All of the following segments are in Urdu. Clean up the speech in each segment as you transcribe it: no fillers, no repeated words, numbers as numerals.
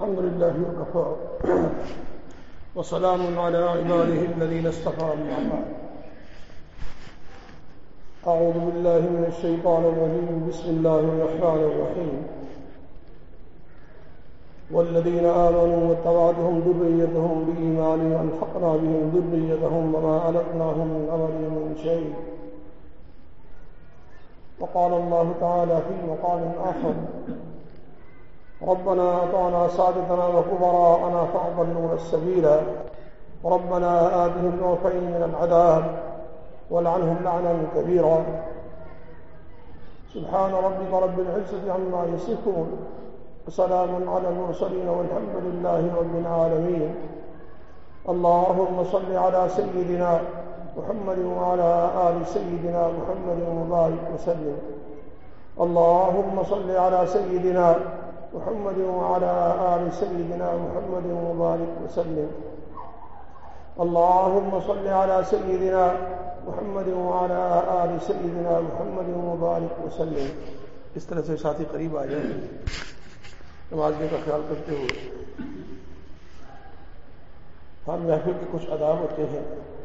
الحمد لله وكفى وسلام على عباده الذين اصطفى أما بعد. أعوذ بالله من الشيطان الرجيم. بسم الله الرحمن الرحيم. والذين آمنوا واتبعتهم ذريتهم بإيمان ألحقنا بهم ذريتهم وما ألتناهم من عملهم من شيء. وقال الله تعالى في مقام آخر: ربنا أطعنا سادتنا وكبراءنا فأضلونا السبيل ربنا آتهم ضعفين من العذاب ولعنهم لعنا كبيرا. سبحان ربك رب العزة عما يصفون وسلام على المرسلين والحمد لله رب العالمين. اللهم صل على سيدنا محمد وعلى آل سيدنا محمد وبارك وسلم. اللهم صل على سيدنا محمد وعلى آل سيدنا محمد وبارك وسلم. اللهم صل على سيدنا محمد وعلى آل سيدنا محمد وبارك وسلم. اس طرح سے ساتھی قریب آ جائیں نمازنے کا خیال کرتے ہوئے. ہر محفل کے کچھ آداب ہوتے ہیں.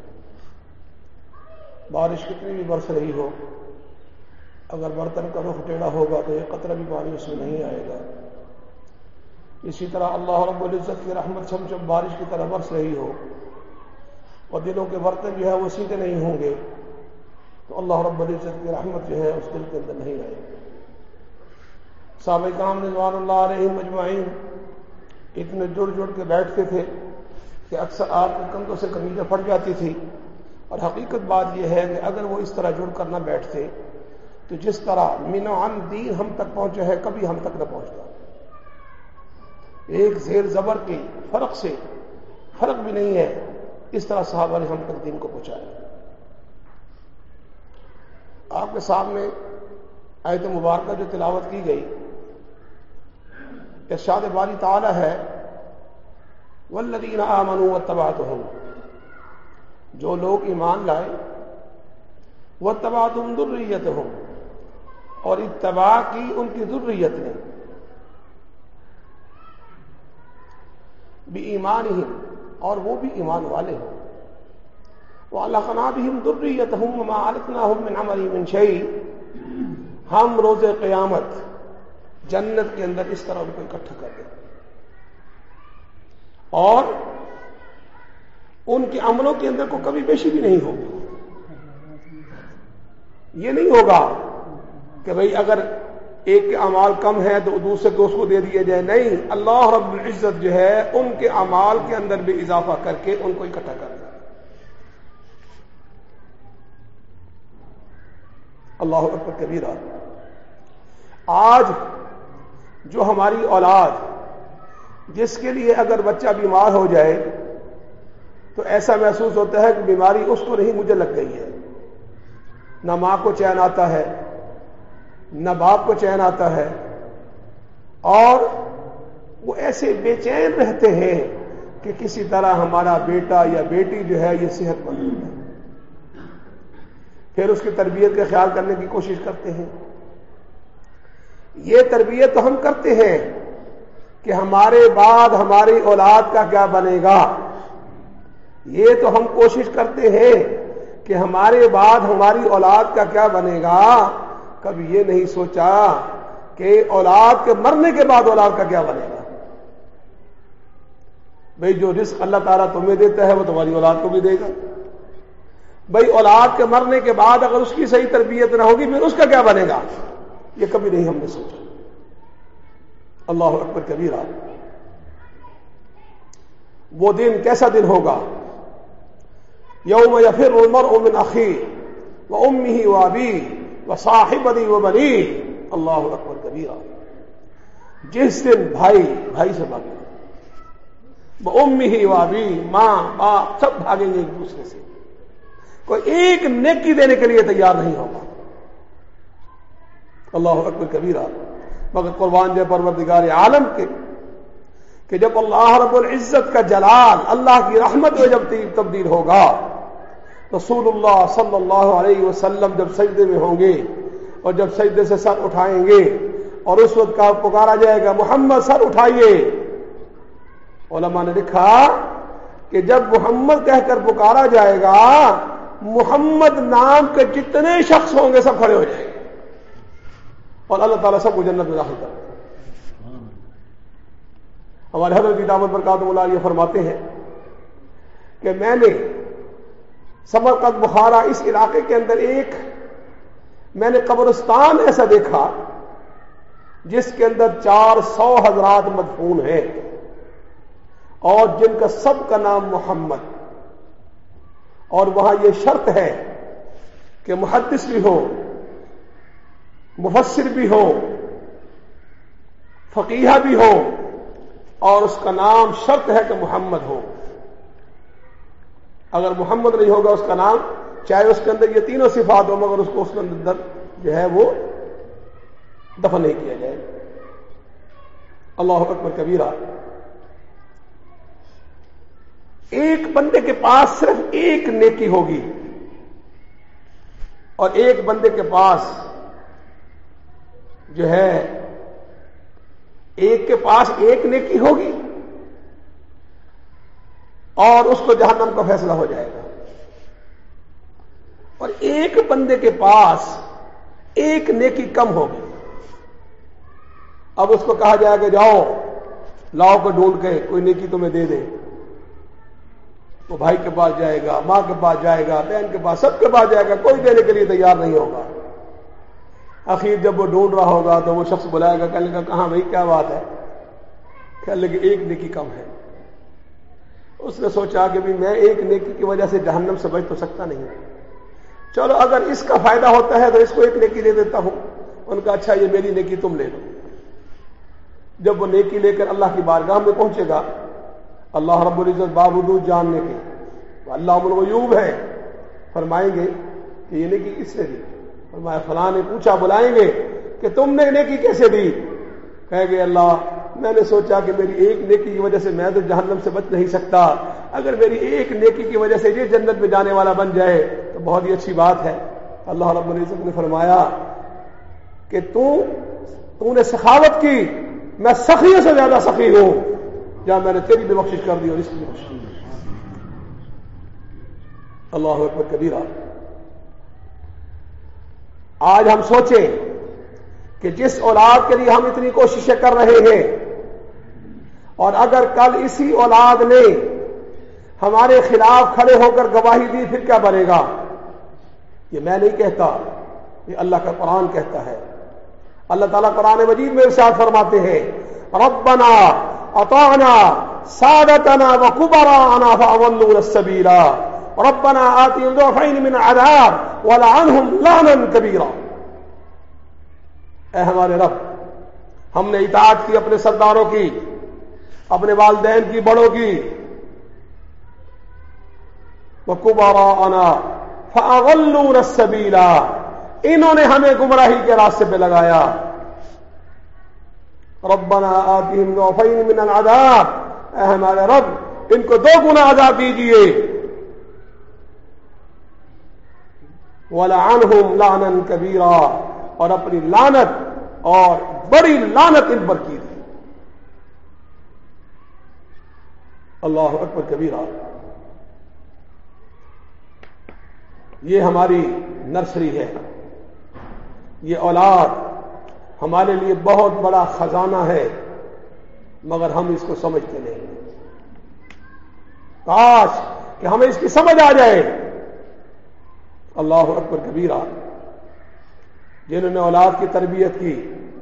بارش کتنی بھی برس رہی ہو، اگر برتن کا رخ ٹیڑھا ہوگا تو ایک قطرہ بھی پانی اس میں نہیں آئے گا. اسی طرح اللہ رب العزت کی رحمت چھم بارش کی طرح برس رہی ہو اور دلوں کے برتن جو ہے وہ سیدھے نہیں ہوں گے تو اللہ رب العزت کی رحمت جو ہے اس دل کے اندر نہیں آئے گی. صحابہ کرام رضوان اللہ علیہم اجمعین اتنے جڑ کے بیٹھتے تھے کہ اکثر آپ کے کندھوں سے قمیضیں پھٹ جاتی تھی. اور حقیقت بات یہ ہے کہ اگر وہ اس طرح جڑ کر نہ بیٹھتے تو جس طرح من عن دین ہم تک پہنچے ہے کبھی ہم تک نہ پہنچتا. ایک زیر زبر کے فرق سے فرق بھی نہیں ہے، اس طرح صحابہ نے ہم تک دین کو پہنچایا. آپ کے سامنے آیت مبارکہ جو تلاوت کی گئی، ارشاد باری تعالی ہے: والذین آمنوا واتبعتهم، جو لوگ ایمان لائے، واتبعتهم ذریتهم، اور اتباع کی ان کی ذریت نے، بِإِيمَانِهِمْ، اور وہ بھی ایمان والے ہوں، وَأَلْحَقْنَا بِهِمْ ذُرِّيَّتَهُمْ وَمَا أَلَتْنَاهُمْ مِنْ عَمَلِهِمْ مِنْ شَيْءٍ، ہم روز قیامت جنت کے اندر اس طرح ان کو اکٹھا کر دیں اور ان کے عملوں کے اندر کو کبھی بیشی بھی نہیں ہوگی. یہ نہیں ہوگا کہ بھئی اگر ایک کے اعمال کم ہے تو دوسرے کو اس کو دے دیے جائے. نہیں، اللہ رب العزت جو ہے ان کے اعمال کے اندر بھی اضافہ کر کے ان کو اکٹھا کر دے. اللہ اکبر کبیرہ. آج جو ہماری اولاد، جس کے لیے اگر بچہ بیمار ہو جائے تو ایسا محسوس ہوتا ہے کہ بیماری اس کو نہیں مجھے لگ گئی ہے. نہ ماں کو چین آتا ہے، نہ باپ کو چین آتا ہے، اور وہ ایسے بے چین رہتے ہیں کہ کسی طرح ہمارا بیٹا یا بیٹی جو ہے یہ صحت مند ہو جائے. پھر اس کی تربیت کا خیال کرنے کی کوشش کرتے ہیں. یہ تربیت تو ہم کرتے ہیں کہ ہمارے بعد ہماری اولاد کا کیا بنے گا. یہ تو ہم کوشش کرتے ہیں کہ ہمارے بعد ہماری اولاد کا کیا بنے گا. کبھی یہ نہیں سوچا کہ اولاد کے مرنے کے بعد اولاد کا کیا بنے گا. بھئی جو رزق اللہ تعالیٰ تمہیں دیتا ہے وہ تمہاری اولاد کو بھی دے گا. بھئی اولاد کے مرنے کے بعد اگر اس کی صحیح تربیت نہ ہوگی پھر اس کا کیا بنے گا. یہ کبھی نہیں ہم نے سوچا. اللہ اکبر کبیرہ. وہ دن کیسا دن ہوگا؟ یوم یفر المرء من اخیہ وامہ وابیہ وصاحبتہ وبنیہ. اللہ اکبر کبیرہ. جس دن بھائی سے بھاگے، وامہ وابیہ، ماں باپ سب بھاگیں گے ایک دوسرے سے. کوئی ایک نیکی دینے کے لیے تیار نہیں ہوگا. اللہ اکبر کبیرہ. مگر قربان جائے پروردگار عالم کے کہ جب اللہ رب العزت کا جلال اللہ کی رحمت میں جب تبدیل ہوگا، رسول اللہ صلی اللہ علیہ وسلم جب سجدے میں ہوں گے اور جب سجدے سے سر اٹھائیں گے اور اس وقت کا پکارا جائے گا محمد سر اٹھائیے، علماء نے لکھا کہ جب محمد کہہ کر پکارا جائے گا محمد نام کے جتنے شخص ہوں گے سب کھڑے ہو جائیں گے اور اللہ تعالیٰ سب کو جنت میں داخل کر دے گا۔ ہمارے حضرت کی دعوت برکاتہ اللہ علیہ فرماتے ہیں کہ میں نے سمرقند بخارا اس علاقے کے اندر میں نے قبرستان ایسا دیکھا جس کے اندر 400 حضرات مدفون ہیں اور جن کا سب کا نام محمد، اور وہاں یہ شرط ہے کہ محدث بھی ہو، مفسر بھی ہو، فقیہ بھی ہو، اور اس کا نام شرط ہے کہ محمد ہو۔ اگر محمد نہیں ہوگا اس کا نام، چاہے اس کے اندر یہ تینوں صفات ہو، مگر اس کو اس کے اندر جو ہے وہ دفن نہیں کیا جائے۔ اللہ اکبر کبیرہ۔ ایک بندے کے پاس صرف ایک نیکی ہوگی اور ایک بندے کے پاس جو ہے ایک کے پاس ایک نیکی ہوگی اور اس کو جہنم کا فیصلہ ہو جائے گا، اور ایک بندے کے پاس ایک نیکی کم ہوگی۔ اب اس کو کہا جائے کہ جاؤ لاؤ کو ڈھونڈ کے کوئی نیکی تمہیں دے دے، وہ بھائی کے پاس جائے گا، ماں کے پاس جائے گا، بہن کے پاس، سب کے پاس جائے گا، کوئی دینے کے لیے تیار نہیں ہوگا۔ اخیر جب وہ ڈھونڈ رہا ہوگا تو وہ شخص بلائے گا، کہنے لگا کہاں بھائی کیا بات ہے؟ کہنے لگے ایک نیکی کم ہے۔ اس نے سوچا کہ میں ایک نیکی کی وجہ سے جہنم سے بچ تو سکتا نہیں، چلو اگر اس کا فائدہ ہوتا ہے تو اس کو ایک نیکی دے دیتا ہوں۔ ان کا اچھا یہ میری نیکی تم لے لو۔ جب وہ نیکی لے کر اللہ کی بارگاہ میں پہنچے گا، اللہ رب العزت باوجود جاننے کے وہ علام الغیوب ہے، فرمائیں گے کہ یہ نیکی کس نے دی؟ فرمایا فلاں نے پوچھا، بلائیں گے کہ تم نے نیکی کیسے دی؟ کہے گے اللہ میں نے سوچا کہ میری ایک نیکی کی وجہ سے میں تو جہنم سے بچ نہیں سکتا، اگر میری ایک نیکی کی وجہ سے یہ جنت میں جانے والا بن جائے تو بہت ہی اچھی بات ہے۔ اللہ رب العزت نے فرمایا کہ تو نے سخاوت کی، میں سخیوں سے زیادہ سخی ہوں، یا میں نے تیری بھی بخشش کر دی اور اس کی بھی بخشش۔ اللہ اکبر کبیرہ۔ آج ہم سوچیں کہ جس اولاد کے لیے ہم اتنی کوششیں کر رہے ہیں، اور اگر کل اسی اولاد نے ہمارے خلاف کھڑے ہو کر گواہی دی پھر کیا بنے گا؟ یہ میں نہیں کہتا، یہ اللہ کا قرآن کہتا ہے۔ اللہ تعالیٰ قرآن مجید میں ارشاد فرماتے ہیں ربنا اطعنا سادتنا وكبراءنا فاضلونا السبيل ربنا آتهم ضعفين من العذاب ولعنهم لعنا كبيرا۔ اے ہمارے رب، ہم نے اطاعت کی اپنے سرداروں کی، اپنے والدین کی، بڑوں کی، وكبراءنا فاضلونا السبيل، انہوں نے ہمیں گمراہی کے راستے پہ لگایا۔ ربنا آتهم ضعفين من العذاب، اے ہمارے رب ان کو 2 گنا عذاب دیجیے، ولعنهم لعنا كبيرا، اور اپنی لعنت اور بڑی لعنت ان پر کی تھی۔ اللہ اکبر کبیرہ۔ یہ ہماری نرسری ہے، یہ اولاد ہمارے لیے بہت بڑا خزانہ ہے، مگر ہم اس کو سمجھتے نہیں۔ کاش کہ ہمیں اس کی سمجھ آ جائے۔ اللہ اکبر کبیرہ۔ جنہوں نے اولاد کی تربیت کی،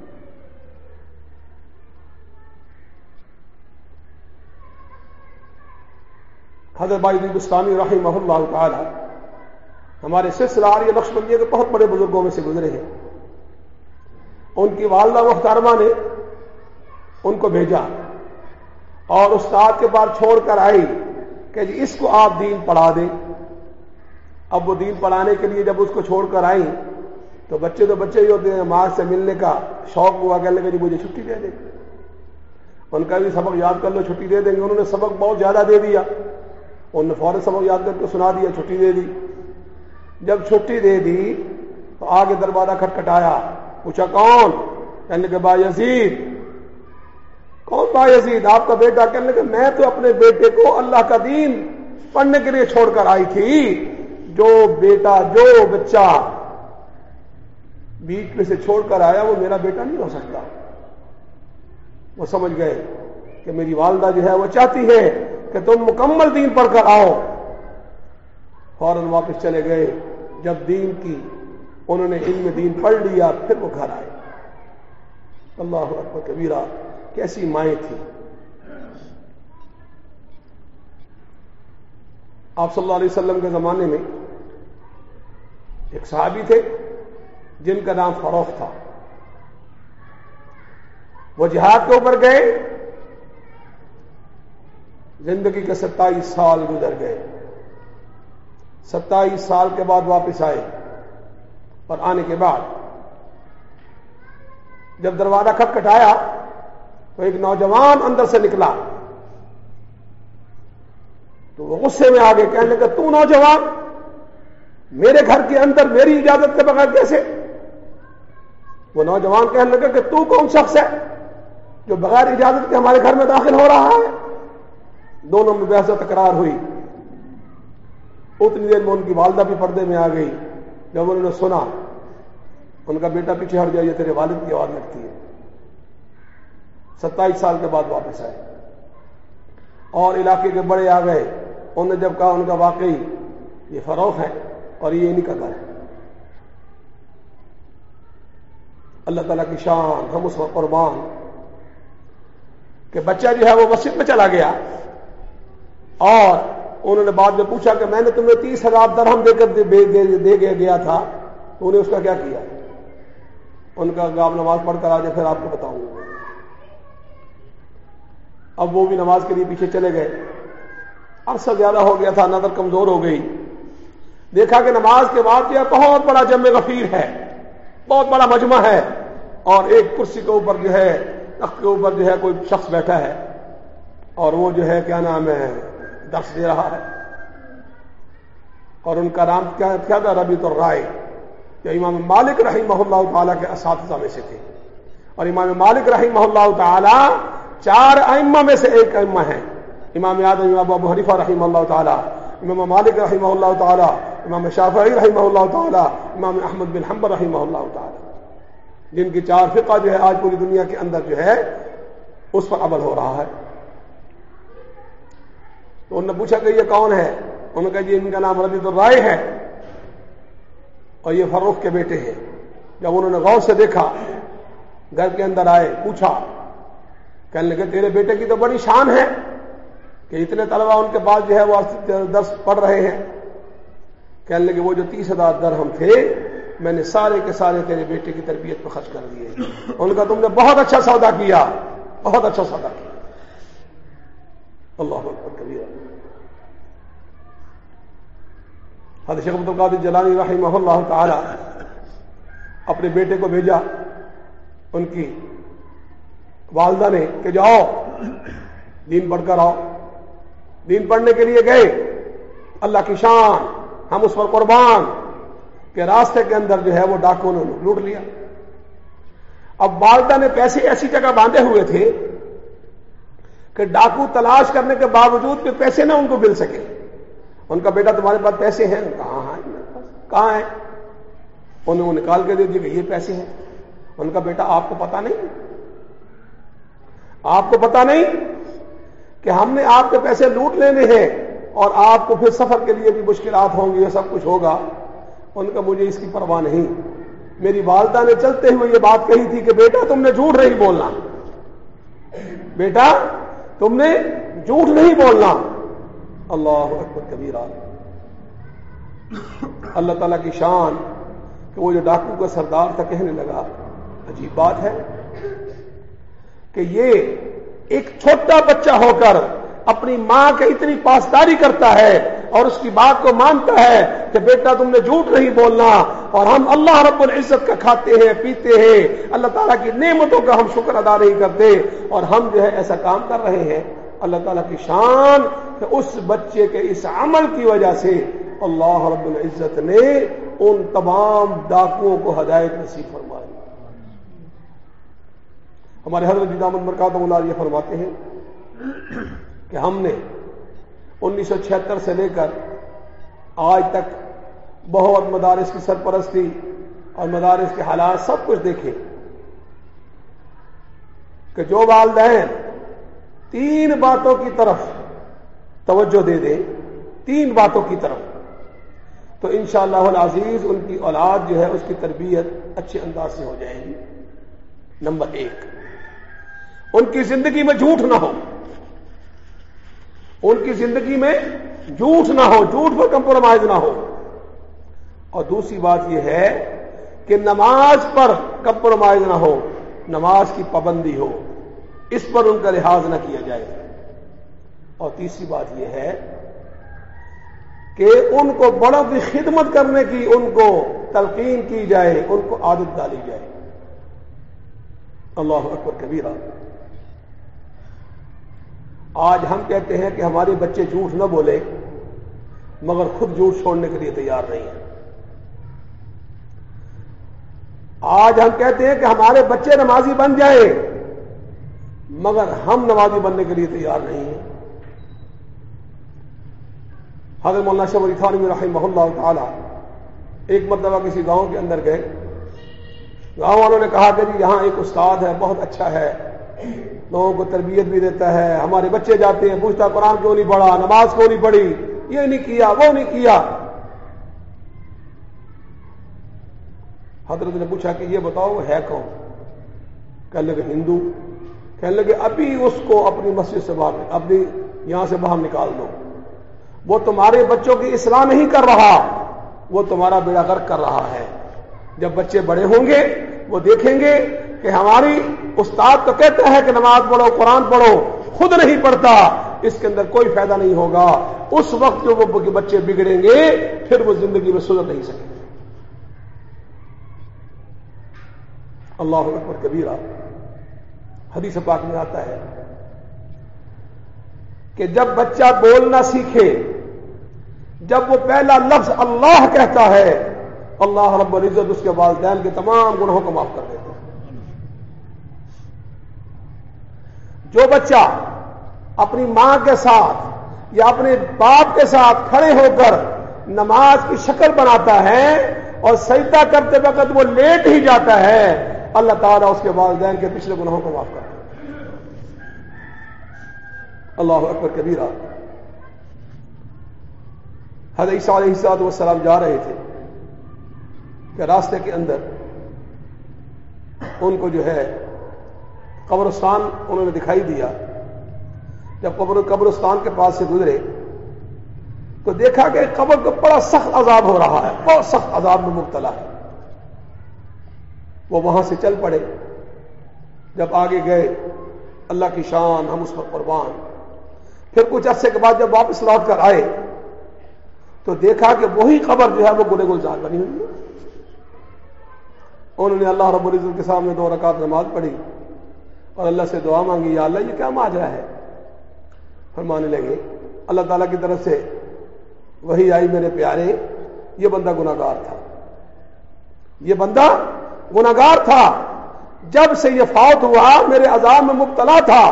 حضرت بائی بستانی رحمہ اللہ تعالی ہمارے سلسلہ آریہ نقشبندیہ کے بہت بڑے بزرگوں میں سے گزرے ہیں۔ ان کی والدہ محترمہ نے ان کو بھیجا اور استاد کے پاس چھوڑ کر آئی کہ جی اس کو آپ دین پڑھا دیں۔ اب وہ دین پڑھانے کے لیے جب اس کو چھوڑ کر آئی تو بچے ہی ہوتے ہیں، ماں سے ملنے کا شوق ہوا، کہنے لگے جی مجھے چھٹی دے دیں۔ ان کا بھی سبق یاد کر لو، چھٹی دے دیں گے۔ انہوں نے سبق بہت زیادہ دے دیا، انہوں نے فوراً سبق یاد کر کے سنا دیا، چھٹی دے دی۔ جب چھٹی دے دی تو آگے دروازہ کھٹکھٹایا، پوچھا کون؟ کہنے لگے با یزید۔ کون بھائی یزید آپ کا بیٹا؟ کہنے لگا میں تو اپنے بیٹے کو اللہ کا دین پڑھنے کے لیے چھوڑ کر آئی تھی. جو بچہ بیچ میں سے چھوڑ کر آیا وہ میرا بیٹا نہیں ہو سکتا. وہ سمجھ گئے کہ میری والدہ جو ہے وہ چاہتی ہے کہ تم مکمل دین پڑھ کر آؤ. فوراً واپس چلے گئے. جب انہوں نے علم دین پڑھ لیا پھر وہ گھر آئے. اللہ اکبر کبیرہ. کیسی مائیں تھی. آپ صلی اللہ علیہ وسلم کے زمانے میں ایک صحابی تھے جن کا نام فروخ تھا. وہ جہاد کے اوپر گئے. زندگی کے 27 سال گزر گئے. 27 سال کے بعد واپس آئے. اور آنے کے بعد جب دروازہ کھٹکھٹایا تو ایک نوجوان اندر سے نکلا. تو وہ غصے میں آ گئے. کہنے لگا تو نوجوان میرے گھر کے اندر میری اجازت کے بغیر کیسے؟ وہ نوجوان کہنے لگا کہ تو کون شخص ہے جو بغیر اجازت کے ہمارے گھر میں داخل ہو رہا ہے؟ دونوں میں بحث و تکرار ہوئی. اتنی دیر میں ان کی والدہ بھی پردے میں آ گئی. جب انہوں نے سنا ان کا بیٹا پیچھے ہٹ جائے یہ تیرے والد کی آواز لگتی ہے. 27 سال کے بعد واپس آئے اور علاقے کے بڑے آ گئے. انہوں نے جب کہا ان کا واقعی یہ فروخ ہے اور یہ انہی کا گھر ہے. اللہ تعالیٰ کی شان ہم اس وقت قربان کہ بچہ جو ہے وہ مسجد میں چلا گیا اور انہوں نے بعد میں پوچھا کہ میں نے تمہیں 30,000 درہم دے کر دے گیا تھا تو انہیں اس کا کیا کیا؟ ان کا آپ نماز پڑھ کر آ جائے پھر آپ کو بتاؤں گا. اب وہ بھی نماز کے لیے پیچھے چلے گئے. عرصہ زیادہ ہو گیا تھا, نظر کمزور ہو گئی. دیکھا کہ نماز کے بعد جو ہے بہت بڑا جمع غفیر ہے, بہت بڑا مجمع ہے, اور ایک کرسی کے اوپر جو ہے تخت کے اوپر جو ہے کوئی شخص بیٹھا ہے اور وہ جو ہے کیا نام ہے درس دے رہا ہے. اور ان کا نام کیا تھا؟ ربیعۃ الرائے, جو امام مالک رحمہ اللہ تعالیٰ کے اساتذہ میں سے تھے. اور امام مالک رحمہ اللہ تعالیٰ 4 ائمہ میں سے ایک ائمہ ہیں. امام اعظم امام ابو حنیفہ رحمہ اللہ تعالیٰ, امام مالک رحمہ اللہ تعالیٰ, امام شافعی رحمہ اللہ تعالیٰ, امام احمد بن حنبل رحمہ اللہ تعالیٰ, جن کی 4 فقہ جو ہے آج پوری دنیا کے اندر جو ہے اس پر عمل ہو رہا ہے. تو انہوں نے پوچھا کہ یہ کون ہے؟ انہوں نے کہا جی ان کا نام ربیعۃ الرائے ہے اور یہ فروخ کے بیٹے ہیں. جب انہوں نے غور سے دیکھا, گھر کے اندر آئے, پوچھا, کہنے لگے تیرے بیٹے کی تو بڑی شان ہے کہ اتنے طلبہ ان کے پاس جو ہے وہ درس پڑھ رہے ہیں. کہنے لگے وہ جو 30,000 درہم تھے میں نے سارے کے سارے تیرے بیٹے کی تربیت پہ خرچ کر دیے. ان کا تم نے بہت اچھا سودا کیا, بہت اچھا سودا کیا. اللہ اکبر کبیرہ. حضرت شیخ عبد القادر جیلانی رحمہ اللہ تعالی اپنے بیٹے کو بھیجا ان کی والدہ نے کہ جاؤ دین پڑھ کر آؤ. دین پڑھنے کے لیے گئے. اللہ کی شان ہم اس پر قربان کہ راستے کے اندر جو ہے وہ ڈاکوں نے لوٹ لیا. اب والدہ نے پیسے ایسی جگہ باندھے ہوئے تھے کہ ڈاکو تلاش کرنے کے باوجود بھی پیسے نہ ان کو مل سکے. ان کا بیٹا تمہارے پاس پیسے ہیں؟ کہاں ہیں؟ انہوں نے نکال کے دے دیے کہ یہ پیسے ہیں. ان کا بیٹا آپ کو پتا نہیں, آپ کو پتا نہیں کہ ہم نے آپ کے پیسے لوٹ لینے ہیں اور آپ کو پھر سفر کے لیے بھی مشکلات ہوں گی, یہ سب کچھ ہوگا. ان کا مجھے اس کی پرواہ نہیں. میری والدہ نے چلتے ہوئے یہ بات کہی تھی کہ بیٹا تم نے جھوٹ نہیں بولنا, بیٹا تم نے جھوٹ نہیں بولنا. اللہ اکبر کبیرہ. اللہ تعالیٰ کی شان کہ وہ جو ڈاکو کا سردار تھا کہنے لگا عجیب بات ہے کہ یہ ایک چھوٹا بچہ ہو کر اپنی ماں کے اتنی پاسداری کرتا ہے اور اس کی بات کو مانتا ہے کہ بیٹا تم نے جھوٹ نہیں بولنا, اور ہم اللہ رب العزت کا کھاتے ہیں پیتے ہیں, اللہ تعالیٰ کی نعمتوں کا ہم شکر ادا نہیں کرتے اور ہم جو ہے ایسا کام کر رہے ہیں. اللہ تعالیٰ کی شان کہ اس بچے کے اس عمل کی وجہ سے اللہ رب العزت نے ان تمام ڈاکوؤں کو ہدایت نصیب فرمائی. ہمارے حضرت دامن برکاتہ اللہ یہ فرماتے ہیں کہ ہم نے 1976 سے لے کر آج تک بہت مدارس کی سرپرستی اور مدارس کے حالات سب کچھ دیکھے کہ جو والدین 3 باتوں کی طرف توجہ دے دیں، 3 باتوں کی طرف، تو انشاءاللہ العزیز ان کی اولاد جو ہے اس کی تربیت اچھے انداز سے ہو جائے گی۔ نمبر 1، ان کی زندگی میں جھوٹ نہ ہو، ان کی زندگی میں جھوٹ نہ ہو، جھوٹ پر کمپرومائز نہ ہو۔ اور دوسری بات یہ ہے کہ نماز پر کمپرومائز نہ ہو، نماز کی پابندی ہو، اس پر ان کا لحاظ نہ کیا جائے۔ اور تیسری بات یہ ہے کہ ان کو بڑوں کی خدمت کرنے کی ان کو تلقین کی جائے، ان کو عادت ڈالی جائے۔ اللہ اکبر کبیرہ۔ آج ہم کہتے ہیں کہ ہمارے بچے جھوٹ نہ بولے، مگر خود جھوٹ چھوڑنے کے لیے تیار نہیں ہیں۔ آج ہم کہتے ہیں کہ ہمارے بچے نمازی بن جائیں، مگر ہم نمازی بننے کے لیے تیار نہیں ہیں۔ حضرت مولانا شاہ ولی تھانوی رحمہ اللہ تعالی ایک مرتبہ کسی گاؤں کے اندر گئے، گاؤں والوں نے کہا کہ جی یہاں ایک استاد ہے، بہت اچھا ہے، لوگوں کو تربیت بھی دیتا ہے، ہمارے بچے جاتے ہیں، پوچھتا قرآن کیوں نہیں پڑھا، نماز کیوں نہیں پڑھی، یہ نہیں کیا، وہ نہیں کیا۔ حضرت نے پوچھا کہ یہ بتاؤ ہے کون؟ کہنے لگے ہندو۔ کہنے لگے ابھی اس کو اپنی مسجد سے باہر، اپنی یہاں سے باہر نکال دو، وہ تمہارے بچوں کی اصلاح نہیں کر رہا، وہ تمہارا بیڑا غرق کر رہا ہے۔ جب بچے بڑے ہوں گے وہ دیکھیں گے کہ ہماری استاد تو کہتا ہے کہ نماز پڑھو، قرآن پڑھو، خود نہیں پڑھتا، اس کے اندر کوئی فائدہ نہیں ہوگا۔ اس وقت جو وہ بچے بگڑیں گے پھر وہ زندگی میں سدھر نہیں سکیں گے۔ اللہ اکبر کبیرہ۔ حدیث پاک میں آتا ہے کہ جب بچہ بولنا سیکھے، جب وہ پہلا لفظ اللہ کہتا ہے، اللہ رب العزت اس کے والدین کے تمام گناہوں کو معاف کر دیتا ہے۔ جو بچہ اپنی ماں کے ساتھ یا اپنے باپ کے ساتھ کھڑے ہو کر نماز کی شکل بناتا ہے اور سجدہ کرتے وقت وہ لیٹ ہی جاتا ہے، اللہ تعالیٰ اس کے والدین کے پچھلے گناہوں کو معاف کرتا ہے۔ اللہ اکبر کبیرہ۔ حضرت عیسیٰ علیہ السلام جا رہے تھے کہ راستے کے اندر ان کو جو ہے قبرستان انہوں نے دکھائی دیا۔ جب قبرستان کے پاس سے گزرے تو دیکھا کہ قبر کو بڑا سخت عذاب ہو رہا ہے، بہت سخت عذاب میں مبتلا ہے۔ وہ وہاں سے چل پڑے۔ جب آگے گئے، اللہ کی شان، ہم اس پر قربان۔ پھر کچھ عرصے کے بعد جب واپس لوٹ کر آئے تو دیکھا کہ وہی قبر جو ہے وہ گلے گلزار بنی ہوئی ہے۔ انہوں نے اللہ رب العزت کے سامنے 2 رکعت نماز پڑھی اور اللہ سے دعا مانگی، یا اللہ یہ کیا ماجرا ہے؟ فرمانے لگے اللہ تعالیٰ کی طرف سے وہی آئی، میرے پیارے یہ بندہ گناہگار تھا، یہ بندہ گناہگار تھا، جب سے یہ فوت ہوا میرے عذاب میں مبتلا تھا۔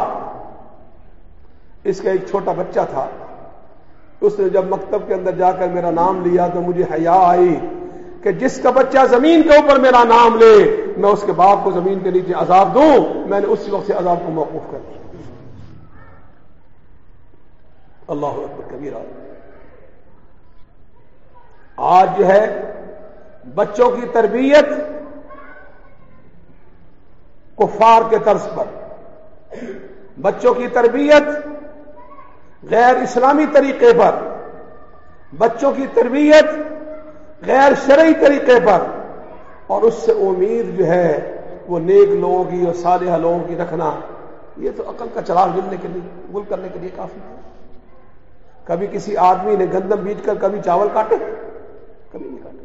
اس کا ایک چھوٹا بچہ تھا، اس نے جب مکتب کے اندر جا کر میرا نام لیا تو مجھے حیا آئی کہ جس کا بچہ زمین کے اوپر میرا نام لے میں اس کے باپ کو زمین کے نیچے عذاب دوں۔ میں نے اسی وقت سے عذاب کو موقوف کر دیا۔ اللہ اکبر کبیرہ۔ آج جو ہے بچوں کی تربیت کفار کے طرز پر، بچوں کی تربیت غیر اسلامی طریقے پر، بچوں کی تربیت غیر شرعی طریقے پر، اور اس سے امید جو ہے وہ نیک لوگوں کی اور صالح لوگوں کی رکھنا، یہ تو عقل کا چراغ جلنے کے لیے، گل کرنے کے لیے کافی ہے۔ کبھی کسی آدمی نے گندم بیج کر کبھی چاول کاٹے؟ کبھی نہیں کاٹے۔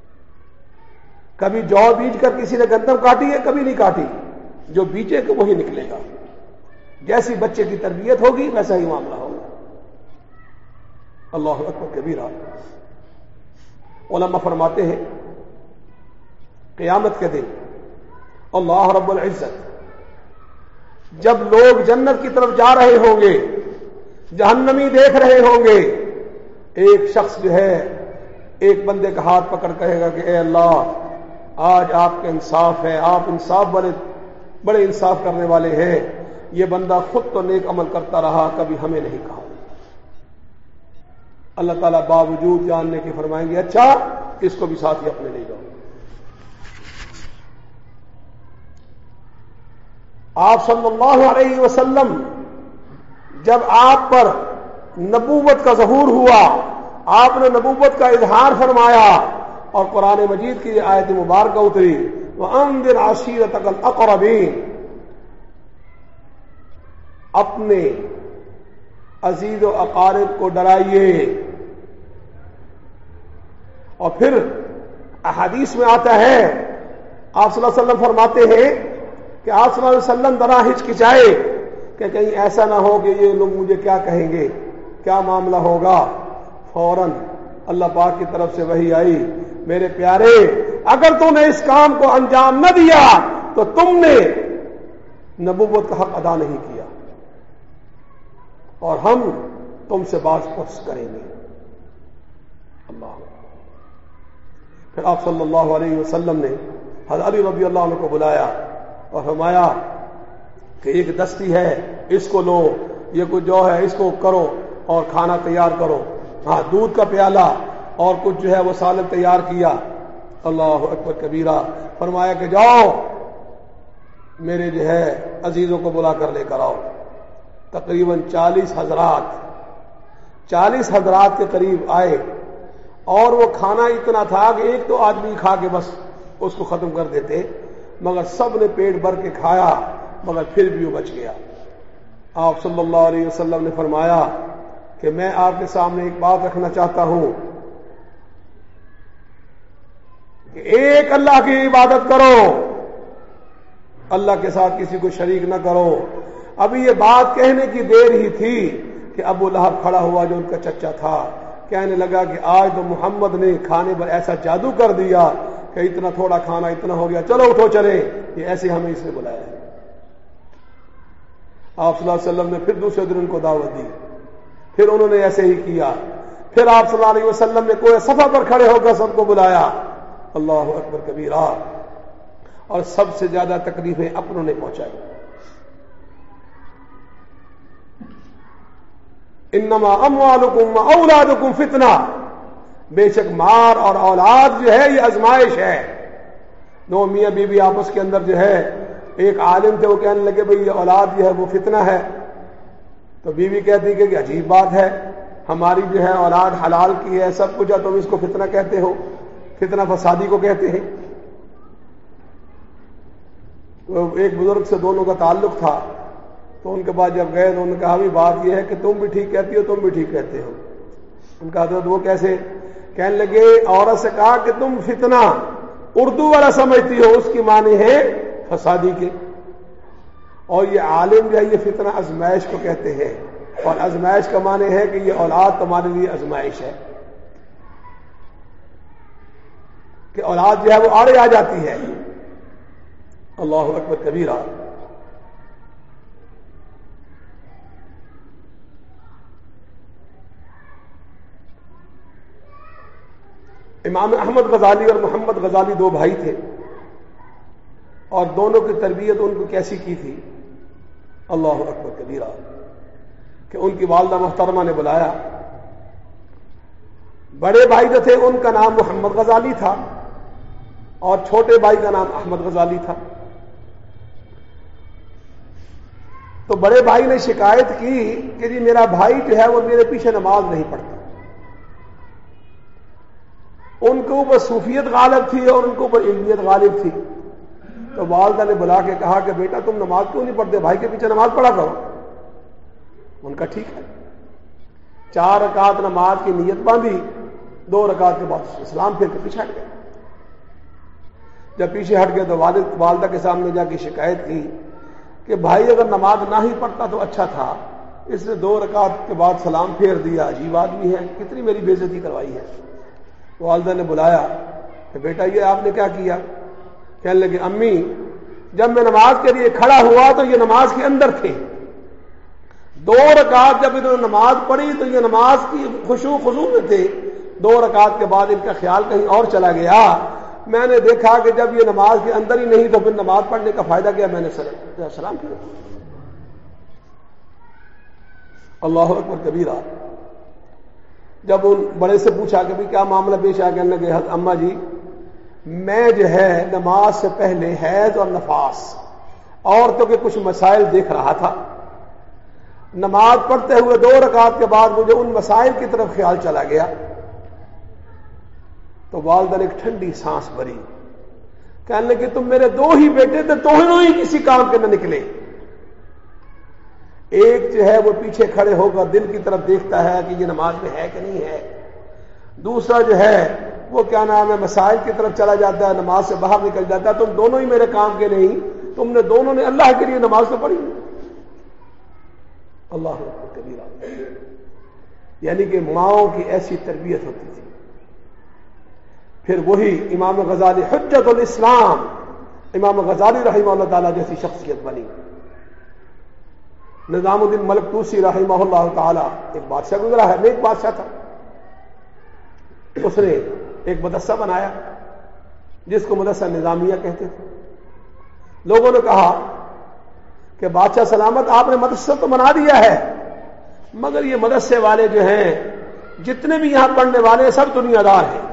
کبھی جو بیج کر کسی نے گندم کاٹی ہے؟ کبھی نہیں کاٹی۔ جو بیجے گا وہی نکلے گا۔ جیسی بچے کی تربیت ہوگی ویسا ہی معاملہ ہوگا۔ اللہ اکبر کبیرہ۔ علماء فرماتے ہیں قیامت کے دن اللہ رب العزت جب لوگ جنت کی طرف جا رہے ہوں گے، جہنمی دیکھ رہے ہوں گے، ایک شخص جو ہے ایک بندے کا ہاتھ پکڑ کہے گا کہ اے اللہ، آج آپ کا انصاف ہے، آپ انصاف بڑے انصاف کرنے والے ہیں، یہ بندہ خود تو نیک عمل کرتا رہا، کبھی ہمیں نہیں کہا۔ اللہ تعالیٰ باوجود جاننے کے فرمائیں گے اچھا اس کو بھی ساتھ ہی اپنے لے جاؤ۔ آپ صلی اللہ علیہ وسلم جب آپ پر نبوت کا ظہور ہوا، آپ نے نبوت کا اظہار فرمایا اور قرآن مجید کی یہ آیت مبارکہ اتری، وَأَنذِرْ عَشِيرَتَكَ الْأَقْرَبِينَ، اپنے عزیز و اقارب کو ڈرائیے۔ اور پھر احادیث میں آتا ہے، آپ صلی اللہ علیہ وسلم فرماتے ہیں کہ آپ صلی اللہ علیہ وسلم ذرا ہچکچائے کہ کہیں ایسا نہ ہو کہ یہ لوگ مجھے کیا کہیں گے، کیا معاملہ ہوگا۔ فوراً اللہ پاک کی طرف سے وحی آئی، میرے پیارے اگر تم نے اس کام کو انجام نہ دیا تو تم نے نبوت کا حق ادا نہیں کیا اور ہم تم سے باز پرس کریں گے۔ اللہ۔ پھر آپ صلی اللہ علیہ وسلم نے حضرت علی رضی اللہ عنہ کو بلایا اور فرمایا کہ ایک دستی ہے، اس کو لو، یہ کچھ جو ہے اس کو کرو اور کھانا تیار کرو۔ ہاں، دودھ کا پیالہ اور کچھ جو ہے وہ سالن تیار کیا۔ اللہ اکبر کبیرہ۔ فرمایا کہ جاؤ میرے جو ہے عزیزوں کو بلا کر لے کر آؤ۔ تقریباً 40 حضرات کے قریب آئے اور وہ کھانا اتنا تھا کہ ایک تو آدمی کھا کے بس اس کو ختم کر دیتے، مگر سب نے پیٹ بھر کے کھایا، مگر پھر بھی وہ بچ گیا۔ آپ صلی اللہ علیہ وسلم نے فرمایا کہ میں آپ کے سامنے ایک بات رکھنا چاہتا ہوں کہ ایک اللہ کی عبادت کرو، اللہ کے ساتھ کسی کو شریک نہ کرو۔ ابھی یہ بات کہنے کی دیر ہی تھی کہ ابو لہب کھڑا ہوا جو ان کا چچا تھا، کہنے لگا کہ آج تو محمد نے کھانے پر ایسا جادو کر دیا کہ اتنا تھوڑا کھانا اتنا ہو گیا، چلو اٹھو چلیں، یہ ایسے ہمیں اس نے بلایا ہے۔ آپ صلی اللہ علیہ وسلم نے پھر دوسرے دن ان کو دعوت دی، پھر انہوں نے ایسے ہی کیا۔ پھر آپ صلی اللہ علیہ وسلم نے کوئی صفحہ پر کھڑے ہو کر سب کو بلایا۔ اللہ اکبر کبیرہ۔ اور سب سے زیادہ تکلیفیں اپنوں نے پہنچائی۔ انما اموالکم و اولادکم فتنہ، بے شک مال اور اولاد جو ہے یہ آزمائش ہے۔ دو میاں بیوی آپس کے اندر جو ہے، ایک عالم تھے وہ کہنے لگے بھئی یہ اولاد جو ہے وہ فتنہ ہے، تو بیوی کہتی کہ عجیب بات ہے، ہماری جو ہے اولاد حلال کی ہے سب کچھ ہے، تم اس کو فتنہ کہتے ہو، فتنہ فسادی کو کہتے ہیں۔ تو ایک بزرگ سے دونوں کا تعلق تھا، تو ان کے بعد جب گئے تو انہوں نے کہا بھی بات یہ ہے کہ تم بھی ٹھیک کہتی ہو، تم بھی ٹھیک کہتے ہو۔ ان کا حضرت وہ کیسے؟ کہنے لگے عورت سے کہا کہ تم فتنہ اردو والا سمجھتی ہو، اس کی معنی ہے فسادی کے، اور یہ عالم جو ہے یہ فتنہ ازمائش کو کہتے ہیں، اور ازمائش کا معنی ہے کہ یہ اولاد تمہارے لیے ازمائش ہے، کہ اولاد جو ہے وہ آڑے آ جاتی ہے۔ اللہ اکبر کبیرہ۔ امام احمد غزالی اور محمد غزالی دو بھائی تھے، اور دونوں کی تربیت ان کو کیسی کی تھی، اللہ اکبر کبیرہ، کہ ان کی والدہ محترمہ نے بلایا۔ بڑے بھائی جو تھے ان کا نام محمد غزالی تھا اور چھوٹے بھائی کا نام احمد غزالی تھا۔ تو بڑے بھائی نے شکایت کی کہ جی میرا بھائی جو ہے وہ میرے پیچھے نماز نہیں پڑھتا۔ ان کے اوپر صوفیت غالب تھی اور ان کے اوپر علمیت غالب تھی۔ تو والدہ نے بلا کے کہا کہ بیٹا تم نماز کیوں نہیں پڑھتے، بھائی کے پیچھے نماز پڑھا کرو۔ ان کا ٹھیک ہے۔ 4 رکعت نماز کی نیت باندھی، 2 رکعت کے بعد اسلام پھر کے پیچھے ہٹ گئے۔ جب پیچھے ہٹ گئے تو والدہ کے سامنے جا کے شکایت کی کہ بھائی اگر نماز نہ ہی پڑھتا تو اچھا تھا، اس نے 2 رکعت کے بعد سلام پھیر دیا، عجیب آدمی ہے، کتنی میری بے عزتی کروائی ہے۔ والدہ نے بلایا کہ بیٹا یہ آپ نے کیا کیا؟ کہنے لگے امی جب میں نماز کے لیے کھڑا ہوا تو یہ نماز کے اندر تھے. 2 رکعت جب انہوں نے نماز پڑھی تو یہ نماز کی خشوع خضوع میں تھے. 2 رکعت کے بعد ان کا خیال کہیں اور چلا گیا. میں نے دیکھا کہ جب یہ نماز کے اندر ہی نہیں تو پھر نماز پڑھنے کا فائدہ کیا. میں نے سلام کیا. اللہ اکبر کبیرہ. جب ان بڑے سے پوچھا کہ کیا معاملہ پیش آ گیا, کہ اماں جی میں جو ہے نماز سے پہلے حیض اور نفاس عورتوں کے کچھ مسائل دیکھ رہا تھا. نماز پڑھتے ہوئے 2 رکعت کے بعد مجھے ان مسائل کی طرف خیال چلا گیا. تو والدہ نے ایک ٹھنڈی سانس بھری. کہنے لگے تم میرے 2 ہی بیٹے تھے, دونوں ہی کسی کام کے نہ نکلے. ایک جو ہے وہ پیچھے کھڑے ہو کر دل کی طرف دیکھتا ہے کہ یہ نماز میں ہے کہ نہیں ہے. دوسرا جو ہے وہ کیا نام ہے مسائل کی طرف چلا جاتا ہے, نماز سے باہر نکل جاتا ہے. تم دونوں ہی میرے کام کے نہیں, تم نے دونوں نے اللہ کے لیے نماز تو پڑھی. اللہ کبیرہ. یعنی کہ ماؤں کی ایسی تربیت ہوتی تھی. پھر وہی امام غزالی حجت الاسلام, امام غزالی رحمہ اللہ تعالی جیسی شخصیت بنی. نظام الدین ملک توسی رحمہ اللہ تعالی ایک بادشاہ گزرا ہے, نیک بادشاہ تھا. اس نے ایک مدرسہ بنایا جس کو مدرسہ نظامیہ کہتے تھے. لوگوں نے کہا کہ بادشاہ سلامت آپ نے مدرسہ تو بنا دیا ہے, مگر یہ مدرسے والے جو ہیں جتنے بھی یہاں پڑھنے والے ہیں سب دنیا دار ہیں.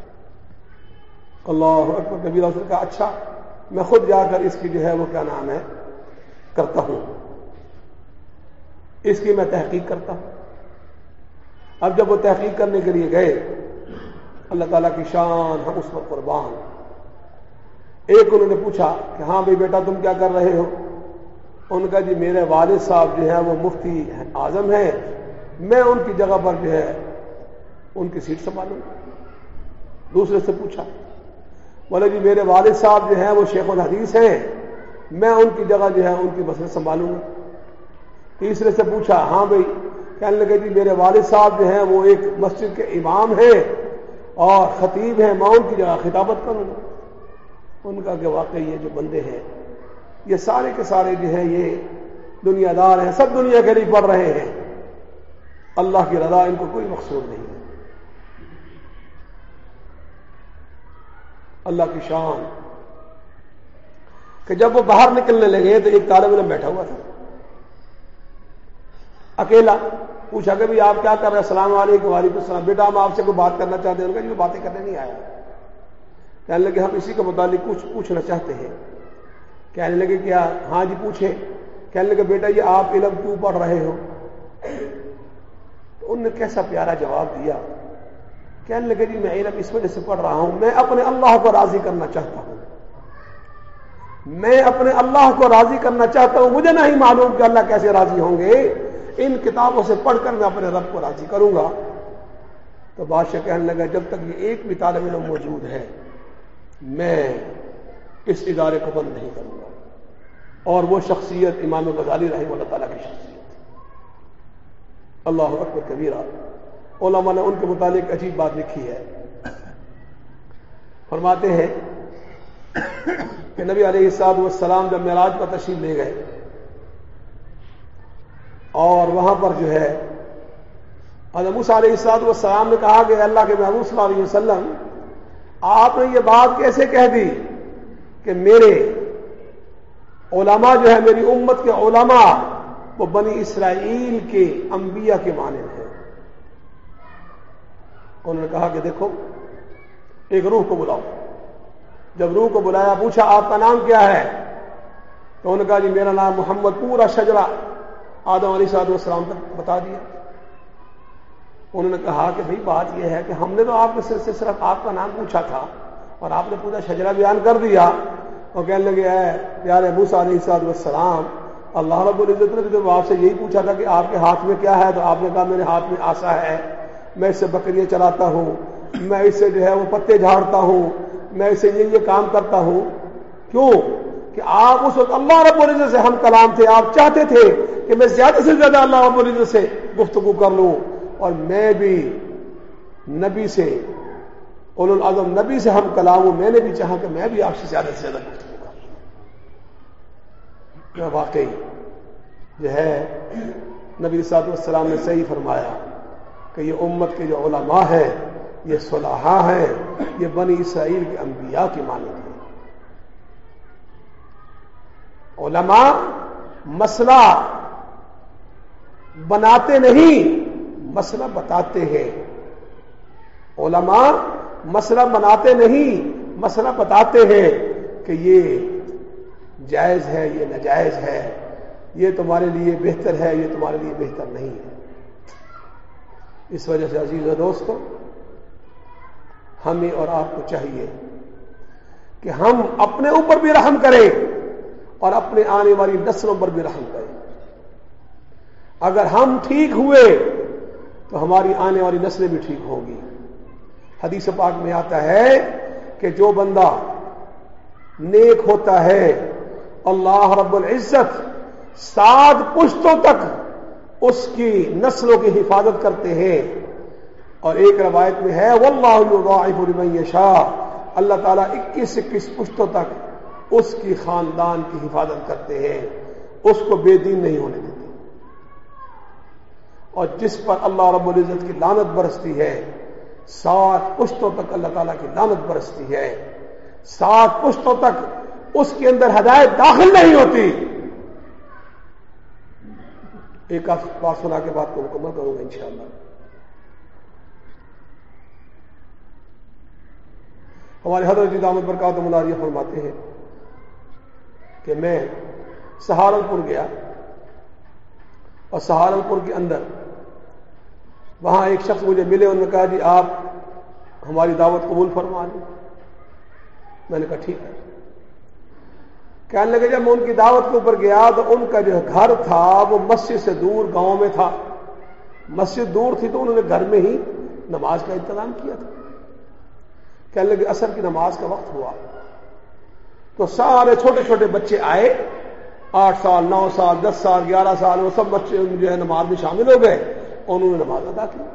اللہ اکبر کبیرہ. اس نے کہا اچھا میں خود جا کر اس کی جو ہے وہ کیا نام ہے کرتا ہوں, اس کی میں تحقیق کرتا ہوں. اب جب وہ تحقیق کرنے کے لیے گئے, اللہ تعالیٰ کی شان ہم اس پر قربان. ایک انہوں نے پوچھا کہ ہاں بھائی بیٹا تم کیا کر رہے ہو. ان کا جی میرے والد صاحب جو ہیں وہ مفتی اعظم ہیں, میں ان کی جگہ پر جو ہے ان کی سیٹ سنبھالوں. دوسرے سے پوچھا, بولے جی میرے والد صاحب جو ہیں وہ شیخ الحدیث ہیں, میں ان کی جگہ جو ہے ان کی مسئلہ سنبھالوں گا. تیسرے سے پوچھا, ہاں بھائی, کہنے لگے جی میرے والد صاحب جو ہیں وہ ایک مسجد کے امام ہیں اور خطیب ہیں, میں ان کی جگہ خطابت کروں گا. ان کا کہ واقعی یہ جو بندے ہیں یہ سارے کے سارے جو ہیں یہ دنیا دار ہیں, سب دنیا کے لیے پڑھ رہے ہیں, اللہ کی رضا ان کو کوئی مقصود نہیں ہے. اللہ کی شان کہ جب وہ باہر نکلنے لگے تو ایک طالب علم بیٹھا ہوا تھا اکیلا. پوچھا کہ بھی آپ کیا کر رہے ہیں. السلام علیکم. وعلیکم السلام. بیٹا ہم آپ سے کوئی بات کرنا چاہتے ہیں. ان کا یہ باتیں کرنے نہیں آیا. کہنے لگے ہم اسی کے متعلق کچھ پوچھنا چاہتے ہیں. کہنے لگے کیا. ہاں جی پوچھیں. کہنے لگے بیٹا یہ آپ علم کیوں پڑھ رہے ہو. تو ان نے کیسا پیارا جواب دیا. کہنے لگے جی میں علم اس وجہ سے پڑھ رہا ہوں, میں اپنے اللہ کو راضی کرنا چاہتا ہوں. میں اپنے اللہ کو راضی کرنا چاہتا ہوں. مجھے نہیں معلوم کہ اللہ کیسے راضی ہوں گے. ان کتابوں سے پڑھ کر میں اپنے رب کو راضی کروں گا. تو بادشاہ کہنے لگا جب تک یہ ایک بھی طالب علم موجود ہے میں اس ادارے کو بند نہیں کروں گا. اور وہ شخصیت امام غزالی رحمہ اللہ تعالیٰ کی شخصیت. اللہ اکبر کبیرہ. علماء نے ان کے متعلق عجیب بات لکھی ہے. فرماتے ہیں کہ نبی علیہ الصلوۃ والسلام جب معراج پر تشریف لے گئے اور وہاں پر جو ہے حضرت موسیٰ علیہ الصلوۃ والسلام نے کہا کہ اللہ کے محبوب صلی اللہ علیہ وسلم آپ نے یہ بات کیسے کہہ دی کہ میرے علماء جو ہے میری امت کے علماء وہ بنی اسرائیل کے انبیاء کے مانند ہیں. انہوں نے کہا کہ دیکھو ایک روح کو بلاؤ. جب روح کو بلایا پوچھا آپ کا نام کیا ہے. تو انہوں نے کہا جی میرا نام محمد. پورا شجرہ آدم علیہ السلام تک بتا دیا. انہوں نے کہا کہ بھئی بات یہ ہے کہ ہم نے تو آپ سے صرف آپ کا نام پوچھا تھا اور آپ نے پورا شجرہ بیان کر دیا. اور کہنے لگے ہے پیارے موسیٰ علیہ السلام اللہ رب العزت نے جب آپ سے یہی پوچھا تھا کہ آپ کے ہاتھ میں کیا ہے تو آپ نے کہا میرے ہاتھ میں عصا ہے, میں اس سے بکریاں چراتا ہوں, میں اس سے جو ہے وہ پتے جھاڑتا ہوں, میں اس سے یہ کام کرتا ہوں. کیوں کہ آپ اس وقت اللہ رب العزت سے ہم کلام تھے. آپ چاہتے تھے کہ میں زیادہ سے زیادہ اللہ رب العزت سے گفتگو کر لوں اور میں بھی نبی سے اولو العزم نبی سے ہم کلام ہوں. میں نے بھی چاہا کہ میں بھی آپ سے زیادہ گفتگو کر لوں. کہ واقعی جو ہے نبی صلی اللہ علیہ وسلم نے صحیح فرمایا کہ یہ امت کے جو علماء ہیں یہ صلحاء ہیں، یہ بنی اسرائیل کے انبیاء کی مانند ہیں۔ علماء مسئلہ بناتے نہیں، مسئلہ بتاتے ہیں۔ علماء مسئلہ بناتے نہیں، مسئلہ بتاتے ہیں کہ یہ جائز ہے، یہ ناجائز ہے، یہ تمہارے لیے بہتر ہے، یہ تمہارے لیے بہتر نہیں ہے۔ اس وجہ سے عزیز و دوستو، ہمیں اور آپ کو چاہیے کہ ہم اپنے اوپر بھی رحم کریں اور اپنے آنے والی نسلوں پر بھی رحم کریں۔ اگر ہم ٹھیک ہوئے تو ہماری آنے والی نسلیں بھی ٹھیک ہوں گی۔ حدیث پاک میں آتا ہے کہ جو بندہ نیک ہوتا ہے اللہ رب العزت 7 پشتوں تک اس کی نسلوں کی حفاظت کرتے ہیں، اور ایک روایت میں ہے واللہ یضاعف لمن یشاء، اللہ تعالیٰ 21 پشتوں تک اس کی خاندان کی حفاظت کرتے ہیں، اس کو بے دین نہیں ہونے دیتے۔ اور جس پر اللہ رب العزت کی لعنت برستی ہے 7 پشتوں تک اللہ تعالیٰ کی لعنت برستی ہے، 7 پشتوں تک اس کے اندر ہدایت داخل نہیں ہوتی۔ ایک بات سنا کے بات کو مکمل کروں گا انشاءاللہ۔ ہمارے حضرت جی دامت برکاتہ ملاریہ فرماتے ہیں کہ میں سہارنپور گیا، اور سہارنپور کے اندر وہاں ایک شخص مجھے ملے، انہوں نے کہا جی آپ ہماری دعوت قبول فرما لیں۔ میں نے کہا ٹھیک ہے۔ کہنے لگے جب میں ان کی دعوت کے اوپر گیا تو ان کا جو گھر تھا وہ مسجد سے دور گاؤں میں تھا، مسجد دور تھی تو انہوں نے گھر میں ہی نماز کا انتظام کیا تھا۔ کہنے لگے عصر کی نماز کا وقت ہوا تو سارے چھوٹے چھوٹے بچے آئے، 8 سال 9 سال 10 سال 11 سال، وہ سب بچے جو ہے نماز میں شامل ہو گئے اور انہوں نے نماز ادا کی۔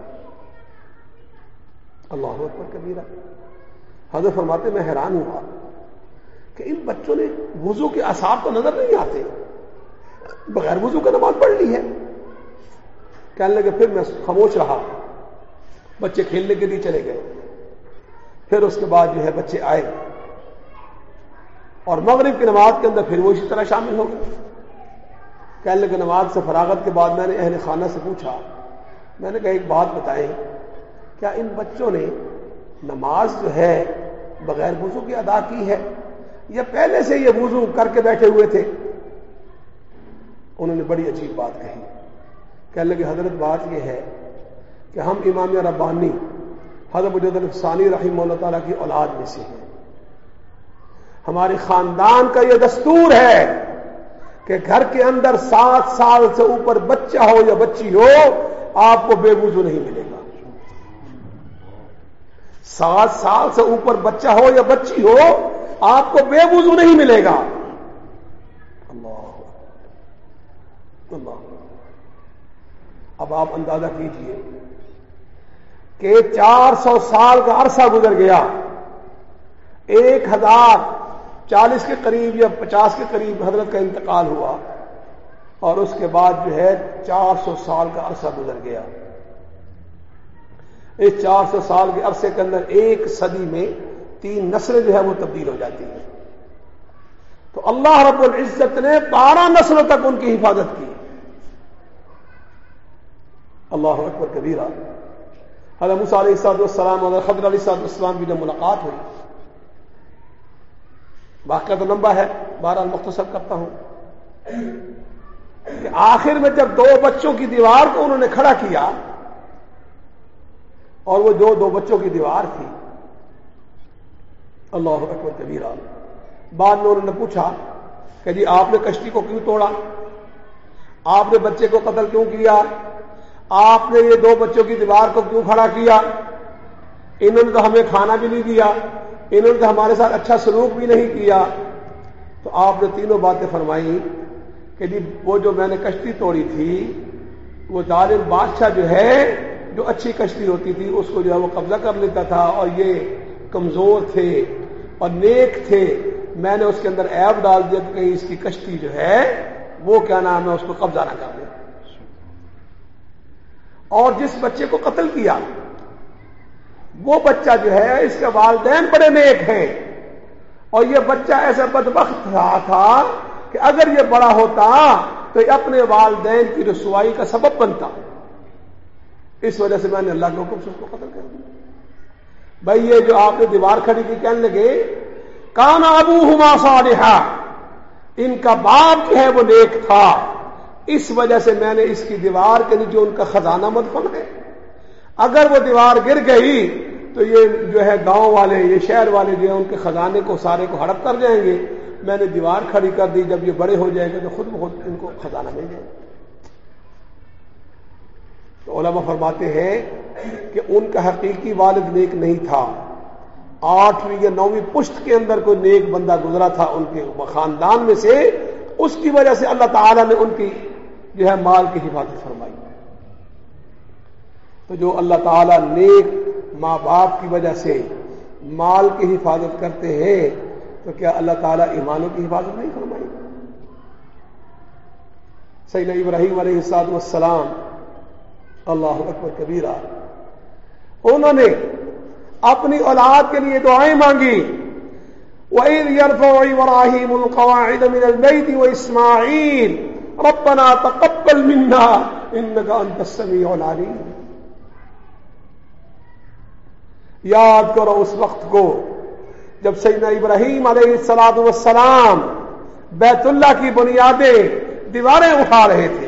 اللہ اکبر کبیرہ۔ حضرت فرماتے میں حیران ہوا کہ ان بچوں نے وضو کے آثار تو نظر نہیں آتے، بغیر وضو کا نماز پڑھ لی ہے۔ کہنے لگے پھر میں خاموش رہا، بچے کھیلنے کے لیے چلے گئے۔ پھر اس کے بعد جو ہے بچے آئے اور مغرب کی نماز کے اندر پھر وہ اسی طرح شامل ہو گئے۔ کہنے لگے نماز سے فراغت کے بعد میں نے اہل خانہ سے پوچھا، میں نے کہا ایک بات بتائیں، کیا ان بچوں نے نماز جو ہے بغیر وضو کی ادا کی ہے یا پہلے سے یہ وضو کر کے بیٹھے ہوئے تھے؟ انہوں نے بڑی عجیب بات کہی۔ کہنے لگے حضرت بات یہ ہے کہ ہم امام ربانی حضرت مجدد الفسانی رحمہ اللہ تعالیٰ کی اولاد میں سے ہیں۔ ہمارے خاندان کا یہ دستور ہے کہ گھر کے اندر 7 سال سے اوپر بچہ ہو یا بچی ہو آپ کو بے وضو نہیں ملے گا۔ 7 سال سے اوپر بچہ ہو یا بچی ہو آپ کو بے وضو نہیں ملے گا۔ اللہ اللہ۔ اب آپ اندازہ کیجئے کہ 400 سال کا عرصہ گزر گیا، 1040 کے قریب یا 50 کے قریب حضرت کا انتقال ہوا، اور اس کے بعد جو ہے 400 سال کا عرصہ گزر گیا۔ اس 400 سال کے عرصے کے اندر ایک صدی میں 3 نسلیں جو ہے وہ تبدیل ہو جاتی ہیں۔ تو اللہ رب العزت نے 12 نسلوں تک ان کی حفاظت کی۔ اللہ اکبر کبیرہ۔ حضرت موسیٰ علیہ السلام اور خضر علیہ السلام کی جب ملاقات ہوئی، واقعہ تو لمبا ہے، بہرحال مختصر کرتا ہوں کہ آخر میں جب 2 بچوں کی دیوار کو انہوں نے کھڑا کیا، اور وہ جو 2 بچوں کی دیوار تھی، اللہ اکبر کبیرہ، بعد میں انہوں نے پوچھا کہ جی آپ نے کشتی کو کیوں توڑا، آپ نے بچے کو قتل کیوں کیا، آپ نے یہ 2 بچوں کی دیوار کو کیوں کھڑا کیا؟ انہوں نے تو ہمیں کھانا بھی نہیں دیا، انہوں نے تو ہمارے ساتھ اچھا سلوک بھی نہیں کیا۔ تو آپ نے تینوں باتیں فرمائی کہ جی وہ جو میں نے کشتی توڑی تھی، وہ ظالم بادشاہ جو ہے، جو اچھی کشتی ہوتی تھی اس کو جو ہے وہ قبضہ کر لیتا تھا، اور یہ کمزور تھے اور نیک تھے، میں نے اس کے اندر عیب ڈال دیا کہ کہیں اس کی کشتی جو ہے وہ کیا نام ہے اس کو قبضہ نہ کر لے. اور جس بچے کو قتل کیا وہ بچہ جو ہے اس کے والدین بڑے نیک ہیں، اور یہ بچہ ایسا بدبخت رہا تھا کہ اگر یہ بڑا ہوتا تو یہ اپنے والدین کی رسوائی کا سبب بنتا. اس وجہ سے میں نے اللہ کے حکم سے اس کو قتل کر دیا. بھائی یہ جو آپ نے دیوار کھڑی کی کہنے لگے کان ابوہما صالحا، ان کا باپ جو ہے وہ نیک تھا، اس وجہ سے میں نے اس کی دیوار کے نیچے ان کا خزانہ مدفن ہے. اگر وہ دیوار گر گئی تو یہ جو ہے گاؤں والے، یہ شہر والے جو ہیں ان کے خزانے کو سارے کو ہڑپ کر جائیں گے. میں نے دیوار کھڑی کر دی، جب یہ بڑے ہو جائیں گے تو خود بخود ان کو خزانہ مل جائے گا. تو علماء فرماتے ہیں کہ ان کا حقیقی والد نیک نہیں تھا، 8ویں یا 9ویں پشت کے اندر کوئی نیک بندہ گزرا تھا ان کے خاندان میں سے، اس کی وجہ سے اللہ تعالیٰ نے ان کی جو ہے مال کی حفاظت فرمائی. تو جو اللہ تعالیٰ نیک ماں باپ کی وجہ سے مال کی حفاظت کرتے ہیں تو کیا اللہ تعالیٰ ایمانوں کی حفاظت نہیں فرمائے گا؟ سیدنا ابراہیم علیہ السلام اللہ اکبر کبیرہ، انہوں نے اپنی اولاد کے لیے دعائیں مانگی. وَإِذْ يَرْفَعُ إِبْرَاهِيمُ الْقَوَاعِدَ مِنَ الْبَيْتِ وَإِسْمَاعِيلُ رَبَّنَا تَقَبَّلْ مِنَّا إِنَّكَ أَنْتَ السَّمِيعُ الْعَلِيمُ. یاد کرو اس وقت کو جب سیدنا ابراہیم علیہ السلام بیت اللہ کی بنیادیں دیواریں اٹھا رہے تھے.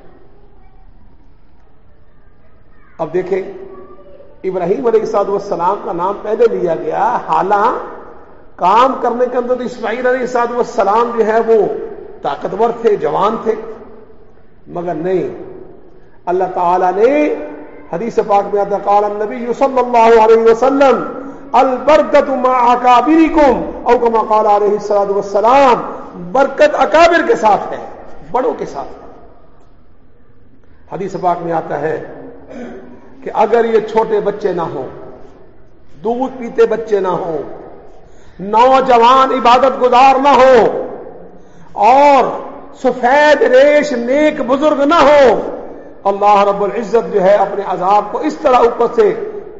اب دیکھیں ابراہیم علیہ السلام کا نام پہلے لیا گیا، حالانکہ کام کرنے کے اندر اسماعیل علیہ السلام جو ہے وہ طاقتور تھے، جوان تھے، مگر نہیں، اللہ تعالی نے حدیث پاک میں آتا قال النبی صلی اللہ علیہ وسلم البرکۃ مع اکابرکم او کما قال علیہ السلام، برکت اکابر کے ساتھ ہے، بڑوں کے ساتھ ہے. حدیث پاک میں آتا ہے کہ اگر یہ چھوٹے بچے نہ ہوں، دودھ پیتے بچے نہ ہوں، نوجوان عبادت گزار نہ ہو، اور سفید ریش نیک بزرگ نہ ہو، اللہ رب العزت جو ہے اپنے عذاب کو اس طرح اوپر سے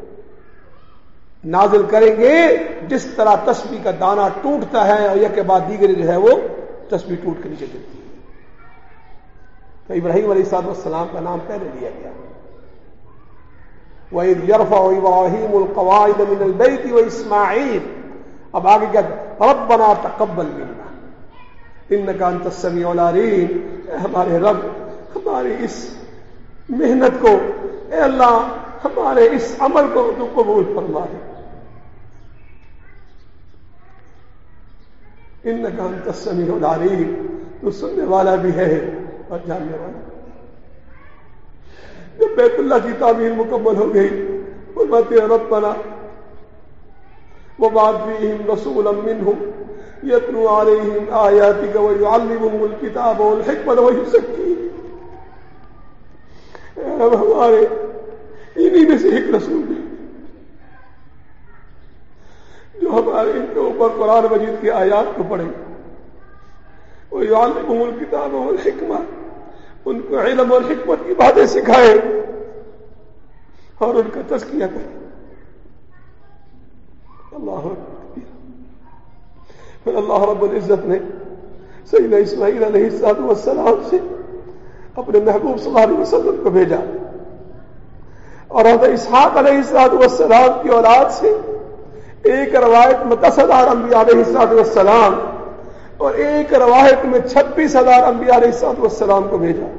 نازل کریں گے جس طرح تسبیح کا دانہ ٹوٹتا ہے اور یک کے بعد دیگر جو ہے وہ تسبیح ٹوٹ کے نیچے گرتی ہے. تو ابراہیم علیہ السلام کا نام پہلے لیا گیا. وَإِذْ يَرْفَعُ إِبْرَاهِيمُ الْقَوَاعِدَ مِنَ الْبَيْتِ وَإِسْمَاعِيلُ. اب آگے کیا رَبَّنَا تَقَبَّلْ مِنَّا إِنَّكَ أَنْتَ السَّمِيعُ الْعَلِيمُ. اے ہمارے رب، ہماری اس محنت کو، اے اللہ ہمارے اس عمل کو تو قبول فرما دے. إِنَّكَ أَنْتَ السَّمِيعُ الْعَلِيمُ، تو سننے والا بھی ہے اور جاننے والا. جب بیت اللہ کی تعمیر مکمل ہو گئی، فرماتے ہیں ربنا وبعث فیہم رسولا منہم یتلو علیہم آیاتک ویعلمہم الکتاب والحکمۃ ویزکیہم. اے رب، ہمارے انہی میں سے ایک رسول بھی جو ہمارے ان کے اوپر قرآن مجید کی آیات کو پڑھے، ویعلمہم الکتاب والحکمۃ، ان کو علم اور حکمت کی باتیں سکھائے اور ان کا تزکیہ کرے. اللہ اکبر. پھر اللہ رب العزت نے سیدنا اسماعیل علیہ السلام سے اپنے محبوب صلی اللہ علیہ وسلم کو بھیجا، اور حضرت اسحاق علیہ السلام کی اولاد سے ایک روایت میں 10,000 انبیاء علیہ السلام اور ایک روایت میں 26,000 انبیاء علیہ السلام کو بھیجا.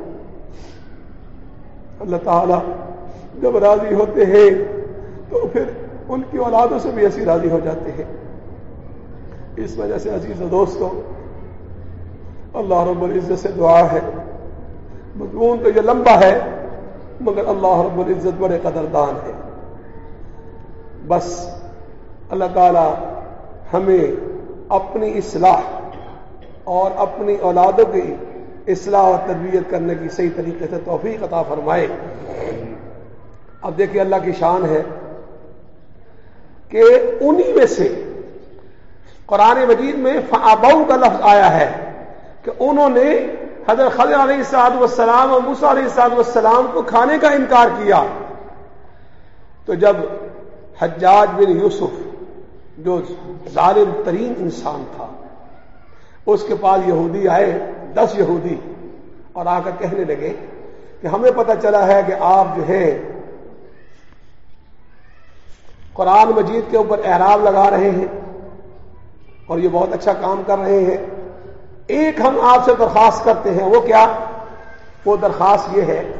اللہ تعالیٰ جب راضی ہوتے ہیں تو پھر ان کی اولادوں سے بھی ایسی راضی ہو جاتے ہیں. اس وجہ سے عزیز و دوستو، اللہ رب العزت سے دعا ہے، مضمون تو یہ لمبا ہے مگر اللہ رب العزت بڑے قدردان ہے. بس اللہ تعالیٰ ہمیں اپنی اصلاح اور اپنی اولادوں کی اصلاح اور تربیت کرنے کی صحیح طریقے سے توفیق عطا فرمائے. اب دیکھیں اللہ کی شان ہے کہ انہی میں سے قرآن مجید میں فَأَبَوْا کا لفظ آیا ہے کہ انہوں نے حضرت خضر علیہ السلام اور موسیٰ علیہ السلام کو کھانے کا انکار کیا، تو جب حجاج بن یوسف جو ظالم ترین انسان تھا، اس کے پاس یہودی آئے 10 یہودی، اور آ کر کہنے لگے کہ ہمیں پتہ چلا ہے کہ آپ جو ہے قرآن مجید کے اوپر اعراب لگا رہے ہیں اور یہ بہت اچھا کام کر رہے ہیں، ایک ہم آپ سے درخواست کرتے ہیں۔ وہ کیا؟ وہ درخواست یہ ہے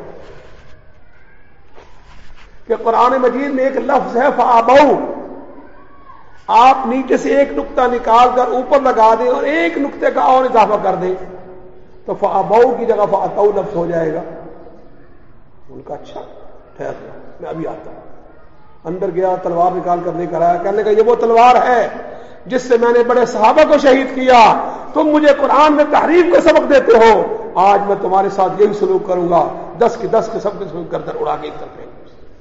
کہ قرآن مجید میں ایک لفظ ہے فَأَبَوْا، آپ نیچے سے ایک نقطہ نکال کر اوپر لگا دیں اور ایک نقطے کا اور اضافہ کر دیں تو فَأَبَوْا کی جگہ فَأَتَوْا لفظ ہو جائے گا۔ ان کا اچھا ٹھہر میں ابھی آتا ہوں۔ اندر گیا، تلوار نکال کر لے کر آیا، کہنے لگا یہ وہ تلوار ہے جس سے میں نے بڑے صحابہ کو شہید کیا، تم مجھے قرآن میں تحریف کا سبق دیتے ہو، آج میں تمہارے ساتھ یہی سلوک کروں گا، 10 کے 10 کے سب کے سلوک کر اڑا کے ایک طرف۔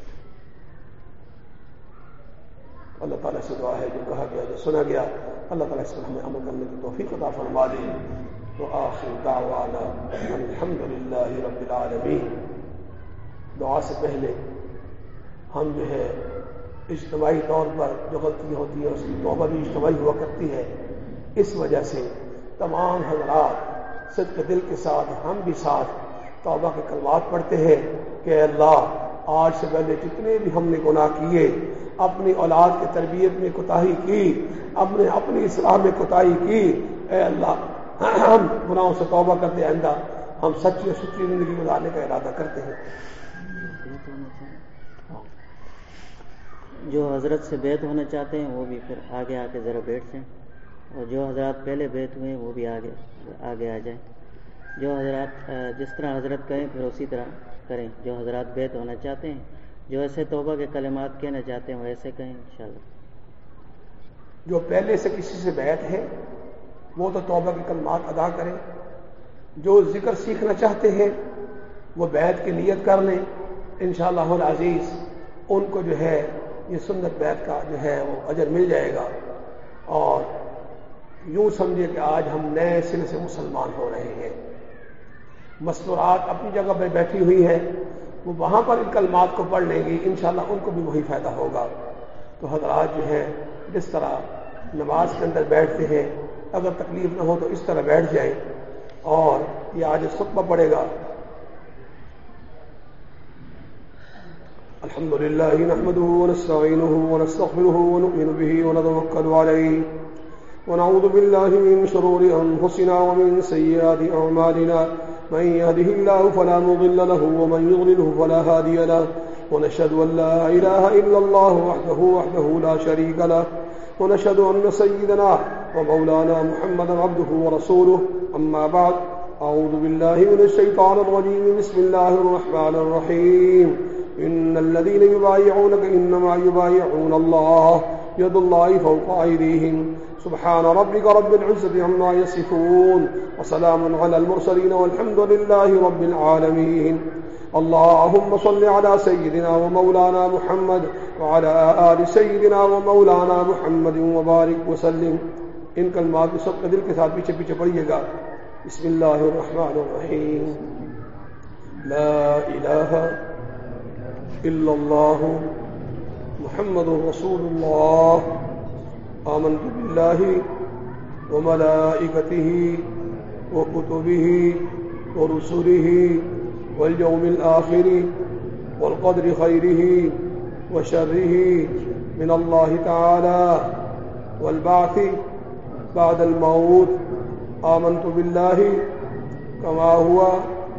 اللہ تعالیٰ سے دعا ہے جو کہا گیا جو سنا گیا اللہ تعالیٰ اس پر ہمیں عمل کرنے کی توفیق عطا فرما دے۔ وآخر دعوانا الحمد للہ رب العالمین۔ دعا سے پہلے ہم جو ہے اجتماعی طور پر جو غلطی ہوتی ہے اس کی توبہ بھی اجتماعی ہوا کرتی ہے، اس وجہ سے تمام حضرات صدق دل کے ساتھ ہم بھی ساتھ توبہ کے کلمات پڑھتے ہیں کہ اللہ آج سے پہلے جتنے بھی ہم نے گناہ کیے، اپنی اولاد کی تربیت میں کوتاہی کی، اپنی اصلاح میں کوتاہی کی، اے اللہ ہم گناہوں سے توبہ کرتے آئندہ ہم سچی اور سچی زندگی گزارنے کا ارادہ کرتے ہیں۔ جو حضرت سے بیعت ہونا چاہتے ہیں وہ بھی پھر آگے آ کے ذرا بیٹھ جائیں، اور جو حضرات پہلے بیعت ہوئے ہیں وہ بھی آگے آ جائیں۔ جو حضرات جس طرح حضرت کہیں پھر اسی طرح کریں۔ جو حضرات بیعت ہونا چاہتے ہیں، جو ایسے توبہ کے کلمات کہنا چاہتے ہیں وہ ایسے کہیں انشاءاللہ۔ جو پہلے سے کسی سے بیعت ہے وہ تو توبہ کے کلمات ادا کریں، جو ذکر سیکھنا چاہتے ہیں وہ بیعت کی نیت کر لیں، انشاءاللہ العزیز ان کو جو ہے یہ سنت بیعت کا جو ہے وہ اجر مل جائے گا، اور یوں سمجھے کہ آج ہم نئے سرے سے مسلمان ہو رہے ہیں۔ مستورات اپنی جگہ پہ بیٹھی ہوئی ہے، وہ وہاں پر ان کلمات کو پڑھ لیں گی، انشاءاللہ ان کو بھی وہی فائدہ ہوگا۔ تو حضرات جو ہے جس طرح نماز کے اندر بیٹھتے ہیں اگر تکلیف نہ ہو تو اس طرح بیٹھ جائیں، اور یہ آج خطبہ پڑے گا۔ الحمد للہ نحمده ونستعینه ونستغفره ونؤمن به ونتوکل علیہ ونعوذ باللہ من شرور انفسنا ومن سیئات اعمالنا، من يهده الله فلا مضل له ومن يضلله فلا هادي له، ونشهد ان لا اله الا الله وحده لا شريك له، ونشهد ان سيدنا ومولانا محمدا عبده ورسوله، اما بعد، اعوذ بالله من الشيطان الرجيم، بسم الله الرحمن الرحيم، ان الذين يبايعونك انما يبايعون الله يد الله فوق ايديهم، سبحان ربك رب العزة عما يصفون، وسلام على المرسلين والحمد لله رب العالمين۔ اللهم صل على سيدنا ومولانا محمد وعلى آل سيدنا ومولانا محمد وبارك وسلم۔ ان کلمات کو سب دل کے ساتھ پیچھے پیچھے پڑھیے گا۔ بسم اللہ الرحمن الرحیم، لا الہ الا اللہ محمد رسول اللہ، آمنت باللہ وملائکتہ وکتبہ ورسلہ والیوم الآخر والقدر خیرہ وشرہ من اللہ تعالی والبعث بعد الموت، آمنت باللہ کما ہوا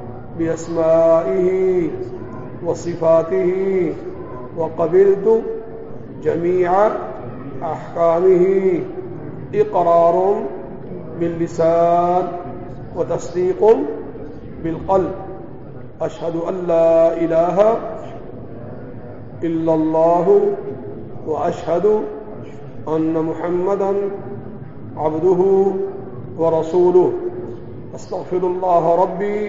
باسمائہ وصفاتہ وقبلت جمیع احکامہ، اقرار باللسان وتصدیق بالقلب، اشہد ان لا الہ الا اللہ واشہد ان محمدا عبدہ ورسولہ، استغفر اللہ ربی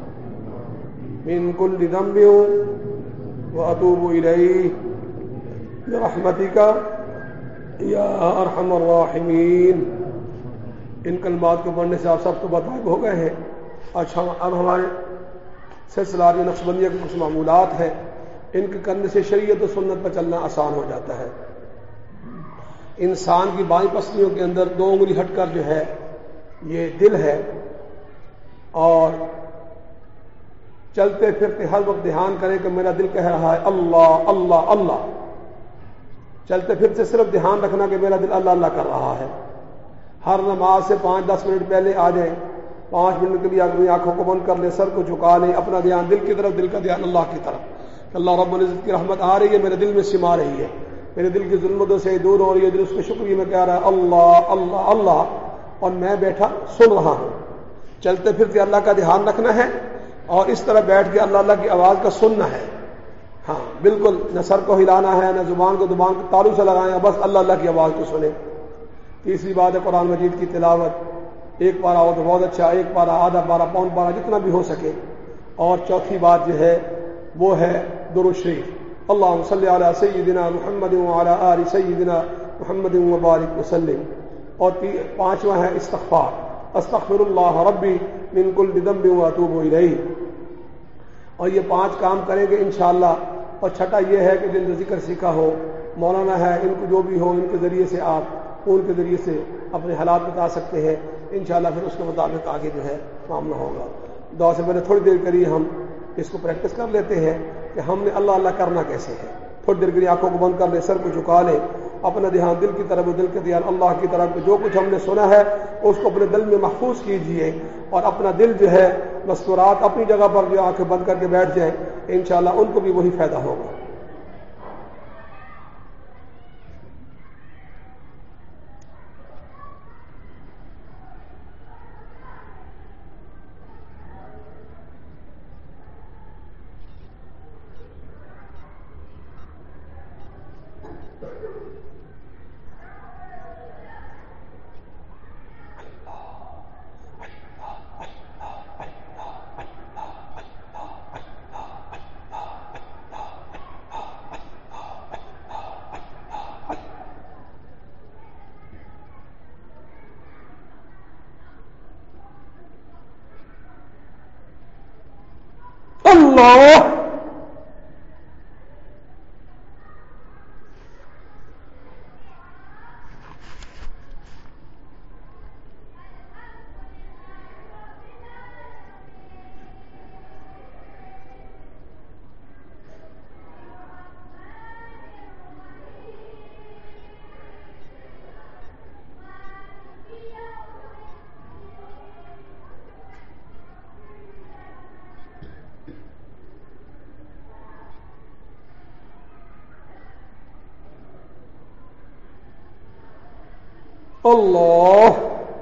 من کل ذنب واتوب الیہ برحمتک یا ارحم الراحمین۔ ان کلمات کو پڑھنے سے آپ سب کو بتائے ہو گئے ہیں اچھا اب ہمارے سلسلہ نقشبندیہ کے کچھ معمولات ہیں، ان کے کرنے سے شریعت و سنت پر چلنا آسان ہو جاتا ہے۔ انسان کی بائیں پسلیوں کے اندر 2 انگلی ہٹ کر جو ہے یہ دل ہے، اور چلتے پھرتے ہر وقت دھیان کریں کہ میرا دل کہہ رہا ہے اللہ اللہ اللہ۔ چلتے پھرتے صرف دھیان رکھنا کہ میرا دل اللہ اللہ کر رہا ہے۔ ہر نماز سے 5-10 منٹ پہلے آ جائیں، 5 منٹ کے لیے اپنی آنکھوں کو بند کر لیں، سر کو جھکا لیں، اپنا دھیان دل کی طرف، دل کا دھیان اللہ کی طرف۔ اللہ رب العزت کی رحمت آ رہی ہے، میرے دل میں سما رہی ہے، میرے دل کی ظلمتوں سے دور ہو رہی ہے، دل اس کے شکریہ میں کہہ رہا ہے اللہ اللہ اللہ، اور میں بیٹھا سن رہا ہوں۔ چلتے پھرتے اللہ کا دھیان رکھنا ہے، اور اس طرح بیٹھ کے اللہ اللہ کی آواز کا سننا ہے۔ ہاں بالکل، نہ سر کو ہلانا ہے، نہ زبان کو زبان کے تالو سے لگائیں، بس اللہ اللہ کی آواز کو سنیں۔ تیسری بات ہے قرآن مجید کی تلاوت، 1 پارہ ہو تو بہت اچھا، 1 پارہ، آدھا پارہ، پون پارہ، جتنا بھی ہو سکے۔ اور چوتھی بات جو ہے وہ ہے درود شریف، اللہم صلی علی سیدنا محمد وعلی آل سیدنا محمد وبارک وسلم۔ اور 5واں ہے استغفار، استغفر اللہ ربی من کل ذنب واتوب الیہ۔ اور یہ 5 کام کریں گے انشاءاللہ۔ اور چھٹا یہ ہے کہ جن ذکر سیکھا ہو، مولانا ہے، ان کو جو بھی ہو، ان کے ذریعے سے آپ ان کے ذریعے سے اپنے حالات بتا سکتے ہیں انشاءاللہ، پھر اس کے مطابق آگے جو ہے معاملہ ہوگا۔ دعا سے پہلے تھوڑی دیر کے لیے ہم اس کو پریکٹس کر لیتے ہیں کہ ہم نے اللہ اللہ کرنا کیسے ہے۔ تھوڑی دیر کے لیے آنکھوں کو بند کر لیں، سر کو جھکا لیں، اپنا دھیان دل کی طرف، دل کا دھیان اللہ کی طرف، جو کچھ ہم نے سنا ہے اس کو اپنے دل میں محفوظ کیجئے، اور اپنا دل جو ہے مستورات اپنی جگہ پر جو آنکھیں بند کر کے بیٹھ جائیں، انشاءاللہ ان کو بھی وہی فائدہ ہوگا۔ اللہ اللہ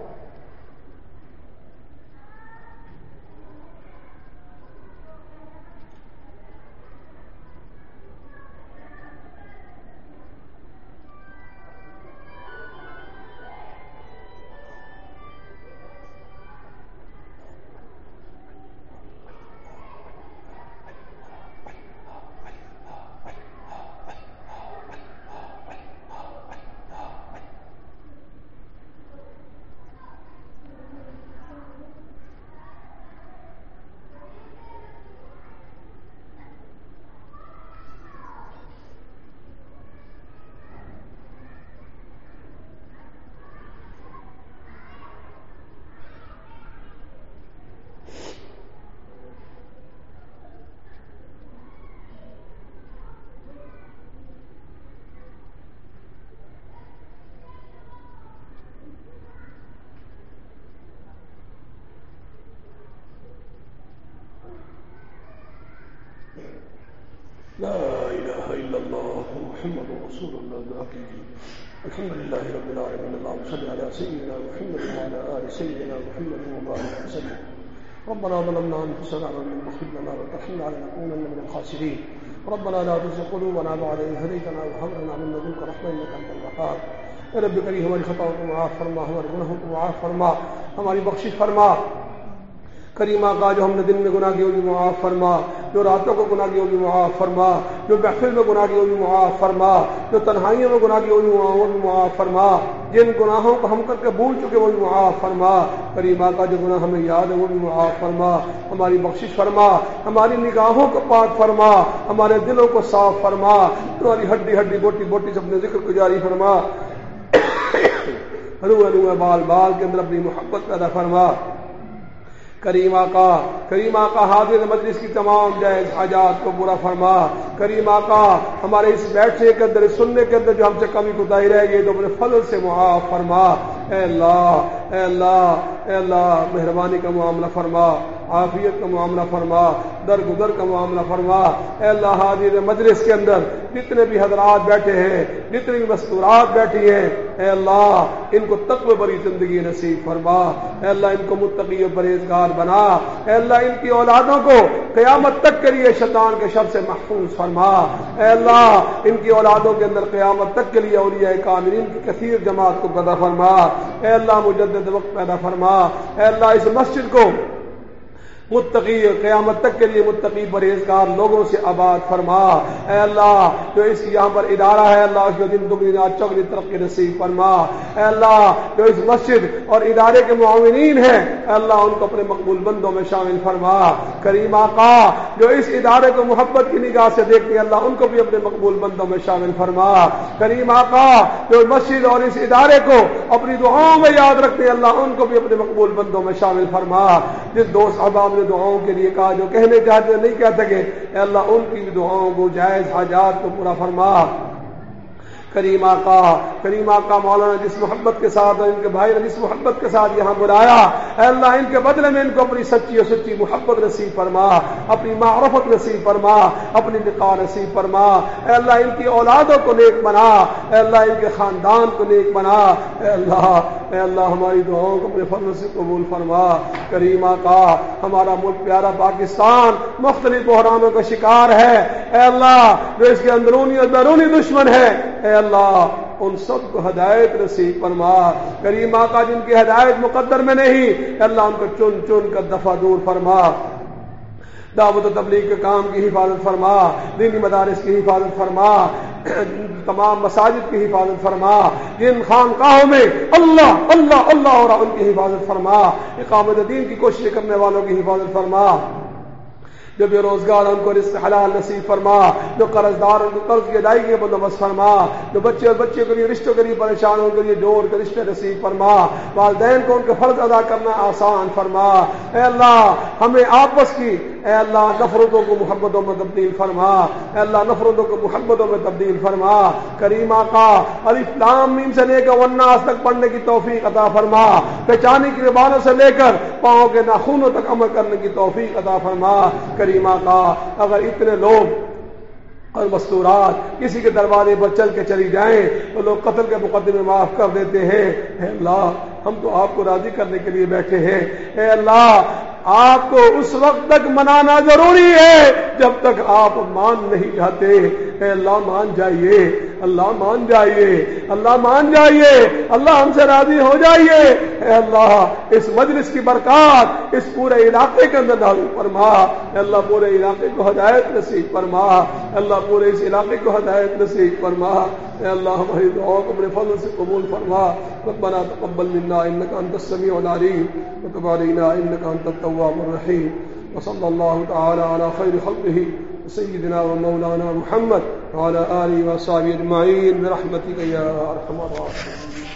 لا إله إلا الله محمد رسول الله الحمد لله رب العالمين اللهم صل على سيدنا محمد وعلى آل سيدنا محمد وبارك وسلم ربنا ظلمنا أنفسنا وإن لم تغفر لنا وترحمنا لنكونن من الخاسرين ربنا لا تزغ قلوبنا بعد إذ هديتنا وهب لنا من لدنك رحمة إنك أنت الوهاب اے رب کریم ہماری خطاؤں کو معاف فرما، ہمارے گناہوں کو معاف فرما، ہماری بخشش فرما، کریم آقا جو ہم نے دن میں گناہ کی وہ بھی معاف فرما، جو راتوں کو گناہ کی وہ بھی معاف فرما، جو محفل میں گناہ کی وہ بھی معاف فرما، جو تنہائیوں میں گناہ کی وہ بھی معاف فرما، جن گناہوں کو ہم کر کے بھول چکے وہ بھی معاف فرما۔ کریم آقا جو گناہ ہمیں یاد ہے وہ بھی معاف فرما، ہماری بخشش فرما، ہماری نگاہوں کو پاک فرما، ہمارے دلوں کو صاف فرما، تمہاری ہڈی ہڈی بوٹی بوٹی سے اپنے ذکر کو جاری فرما، روح روح بال بال کے اندر اپنی محبت پیدا فرما۔ کریم آقا حاضر مجلس کی تمام جائز حاجات کو پورا فرما۔ کریم آقا ہمارے اس بیٹھنے کے اندر، اس سننے کے اندر جو ہم سے کمی کوتاہی رہ گئی تو اپنے فضل سے معاف فرما۔ اے اللہ اے اللہ اے اللہ مہربانی کا معاملہ فرما، عافیت کا معاملہ فرما، درگزر کا معاملہ فرما۔ اے اللہ حاضر مجلس کے اندر جتنے بھی حضرات بیٹھے ہیں، جتنی بھی مستورات بیٹھی ہیں، اے اللہ ان کو تقوی بری زندگی نصیب فرما۔ اے اللہ ان کو متقی و پرہیزگار بنا۔ اے اللہ ان کی اولادوں کو قیامت تک کے لیے شیطان کے شر سے محفوظ فرما۔ اے اللہ ان کی اولادوں کے اندر قیامت تک کے لیے اولیاء کاملین کی کثیر جماعت کو پیدا فرما۔ اے اللہ مجدد وقت پیدا فرما۔ اے اللہ اس مسجد کو متقی قیامت تک کے لیے متقی پرہیزگار لوگوں سے آباد فرما۔ اے اللہ جو اس یہاں پر ادارہ ہے اللہ اس کو دن دگنی رات چوگنی ترقی نصیب فرما۔ اے اللہ جو اس مسجد اور ادارے کے معاونین ہیں اے اللہ ان کو اپنے مقبول بندوں میں شامل فرما۔ کریم آقا جو اس ادارے کو محبت کی نگاہ سے دیکھتے ہیں اللہ ان کو بھی اپنے مقبول بندوں میں شامل فرما۔ کریم آقا جو مسجد اور اس ادارے کو اپنی دعاؤں میں یاد رکھتے ہیں اللہ ان کو بھی اپنے مقبول بندوں میں شامل فرما۔ جس دوست احباب نے دعاؤں کے لیے کہا جو کہنے چاہتے نہیں کہہ سکے اے اللہ ان کی بھی دعاؤں کو جائز حاجات کو پورا فرما۔ کریم آقا مولانا جس محبت کے ساتھ اور ان کے بھائی نے جس محبت کے ساتھ یہاں بلایا اے اللہ ان کے بدلے میں ان کو اپنی سچی اور سچی محبت نصیب فرما، اپنی معرفت نصیب فرما، اپنی لقاء نصیب فرما۔ اے اللہ ان کی اولادوں کو نیک بنا، اے اللہ ان کے خاندان کو نیک بنا۔ اے اللہ ہماری دعاؤں کو اپنے فضل سے قبول فرما۔ کریم آقا ہمارا ملک پیارا پاکستان مختلف بحرانوں کا شکار ہے اے اللہ جو اس کے اندرونی اور بیرونی دشمن ہے اے اللہ ان سب کو ہدایت نصیب فرما۔ کریم آقا جن کی ہدایت مقدر میں نہیں اے اللہ ان کو چن چن کر دفع دور فرما۔ دعوت و تبلیغ کے کام کی حفاظت فرما، دینی مدارس کی حفاظت فرما، تمام مساجد کی حفاظت فرما، جن خانقاہوں میں اللہ اللہ اللہ ہو رہا ان کی حفاظت فرما، اقامت دین کی کوشش کرنے والوں کی حفاظت فرما۔ جو بے روزگار ان کو رزق حلال نصیب فرما، جو قرض دار ان کو قرض کی ادائیگی کا بندوبست فرما، جو بچے اور بچے کے لیے رشتوں کے لیے پریشان ان کے لیے جوڑ کے رشتے نصیب فرما، والدین کو ان کے فرض ادا کرنا آسان فرما۔ اے اللہ ہمیں آپس کی اے اللہ نفرتوں کو محبتوں میں تبدیل فرما، اے اللہ نفرتوں کو محبتوں میں تبدیل فرما۔ کریم آقا الف لام میم سے لے کر والناس تک پڑھنے کی توفیق عطا فرما، پہچانے کی زبانوں سے لے کر پاؤں کے ناخنوں تک عمل کرنے کی توفیق عطا فرما۔ کریم آقا اگر اتنے لوگ اور مستورات کسی کے دروازے پر چل کے چلی جائیں تو لوگ قتل کے مقدمے معاف کر دیتے ہیں۔ اے اللہ ہم تو آپ کو راضی کرنے کے لیے بیٹھے ہیں، اے اللہ آپ کو اس وقت تک منانا ضروری ہے جب تک آپ مان نہیں جاتے۔ اے اللہ مان جائیے، اللہ مان جائیے، اللہ مان جائیے، اللہ ہم سے راضی ہو جائیے۔ اے اللہ اس مجلس کی برکات اس پورے علاقے کے اندر نازل فرما۔ اے اللہ پورے علاقے کو ہدایت نصیب فرما، اے اللہ پورے اس علاقے کو ہدایت نصیب فرما۔ اے اللہ ہماری دعاؤں کو اپنے فضل سے قبول فرما۔ ربنا تقبل منا انك انت السميع العليم وتب علينا انك انت التواب الرحيم وصلى الله تعالى على خير خلقه سيدنا ومولانا محمد وعلى آله وصحبه أجمعين برحمتك يا أرحم الراحمين۔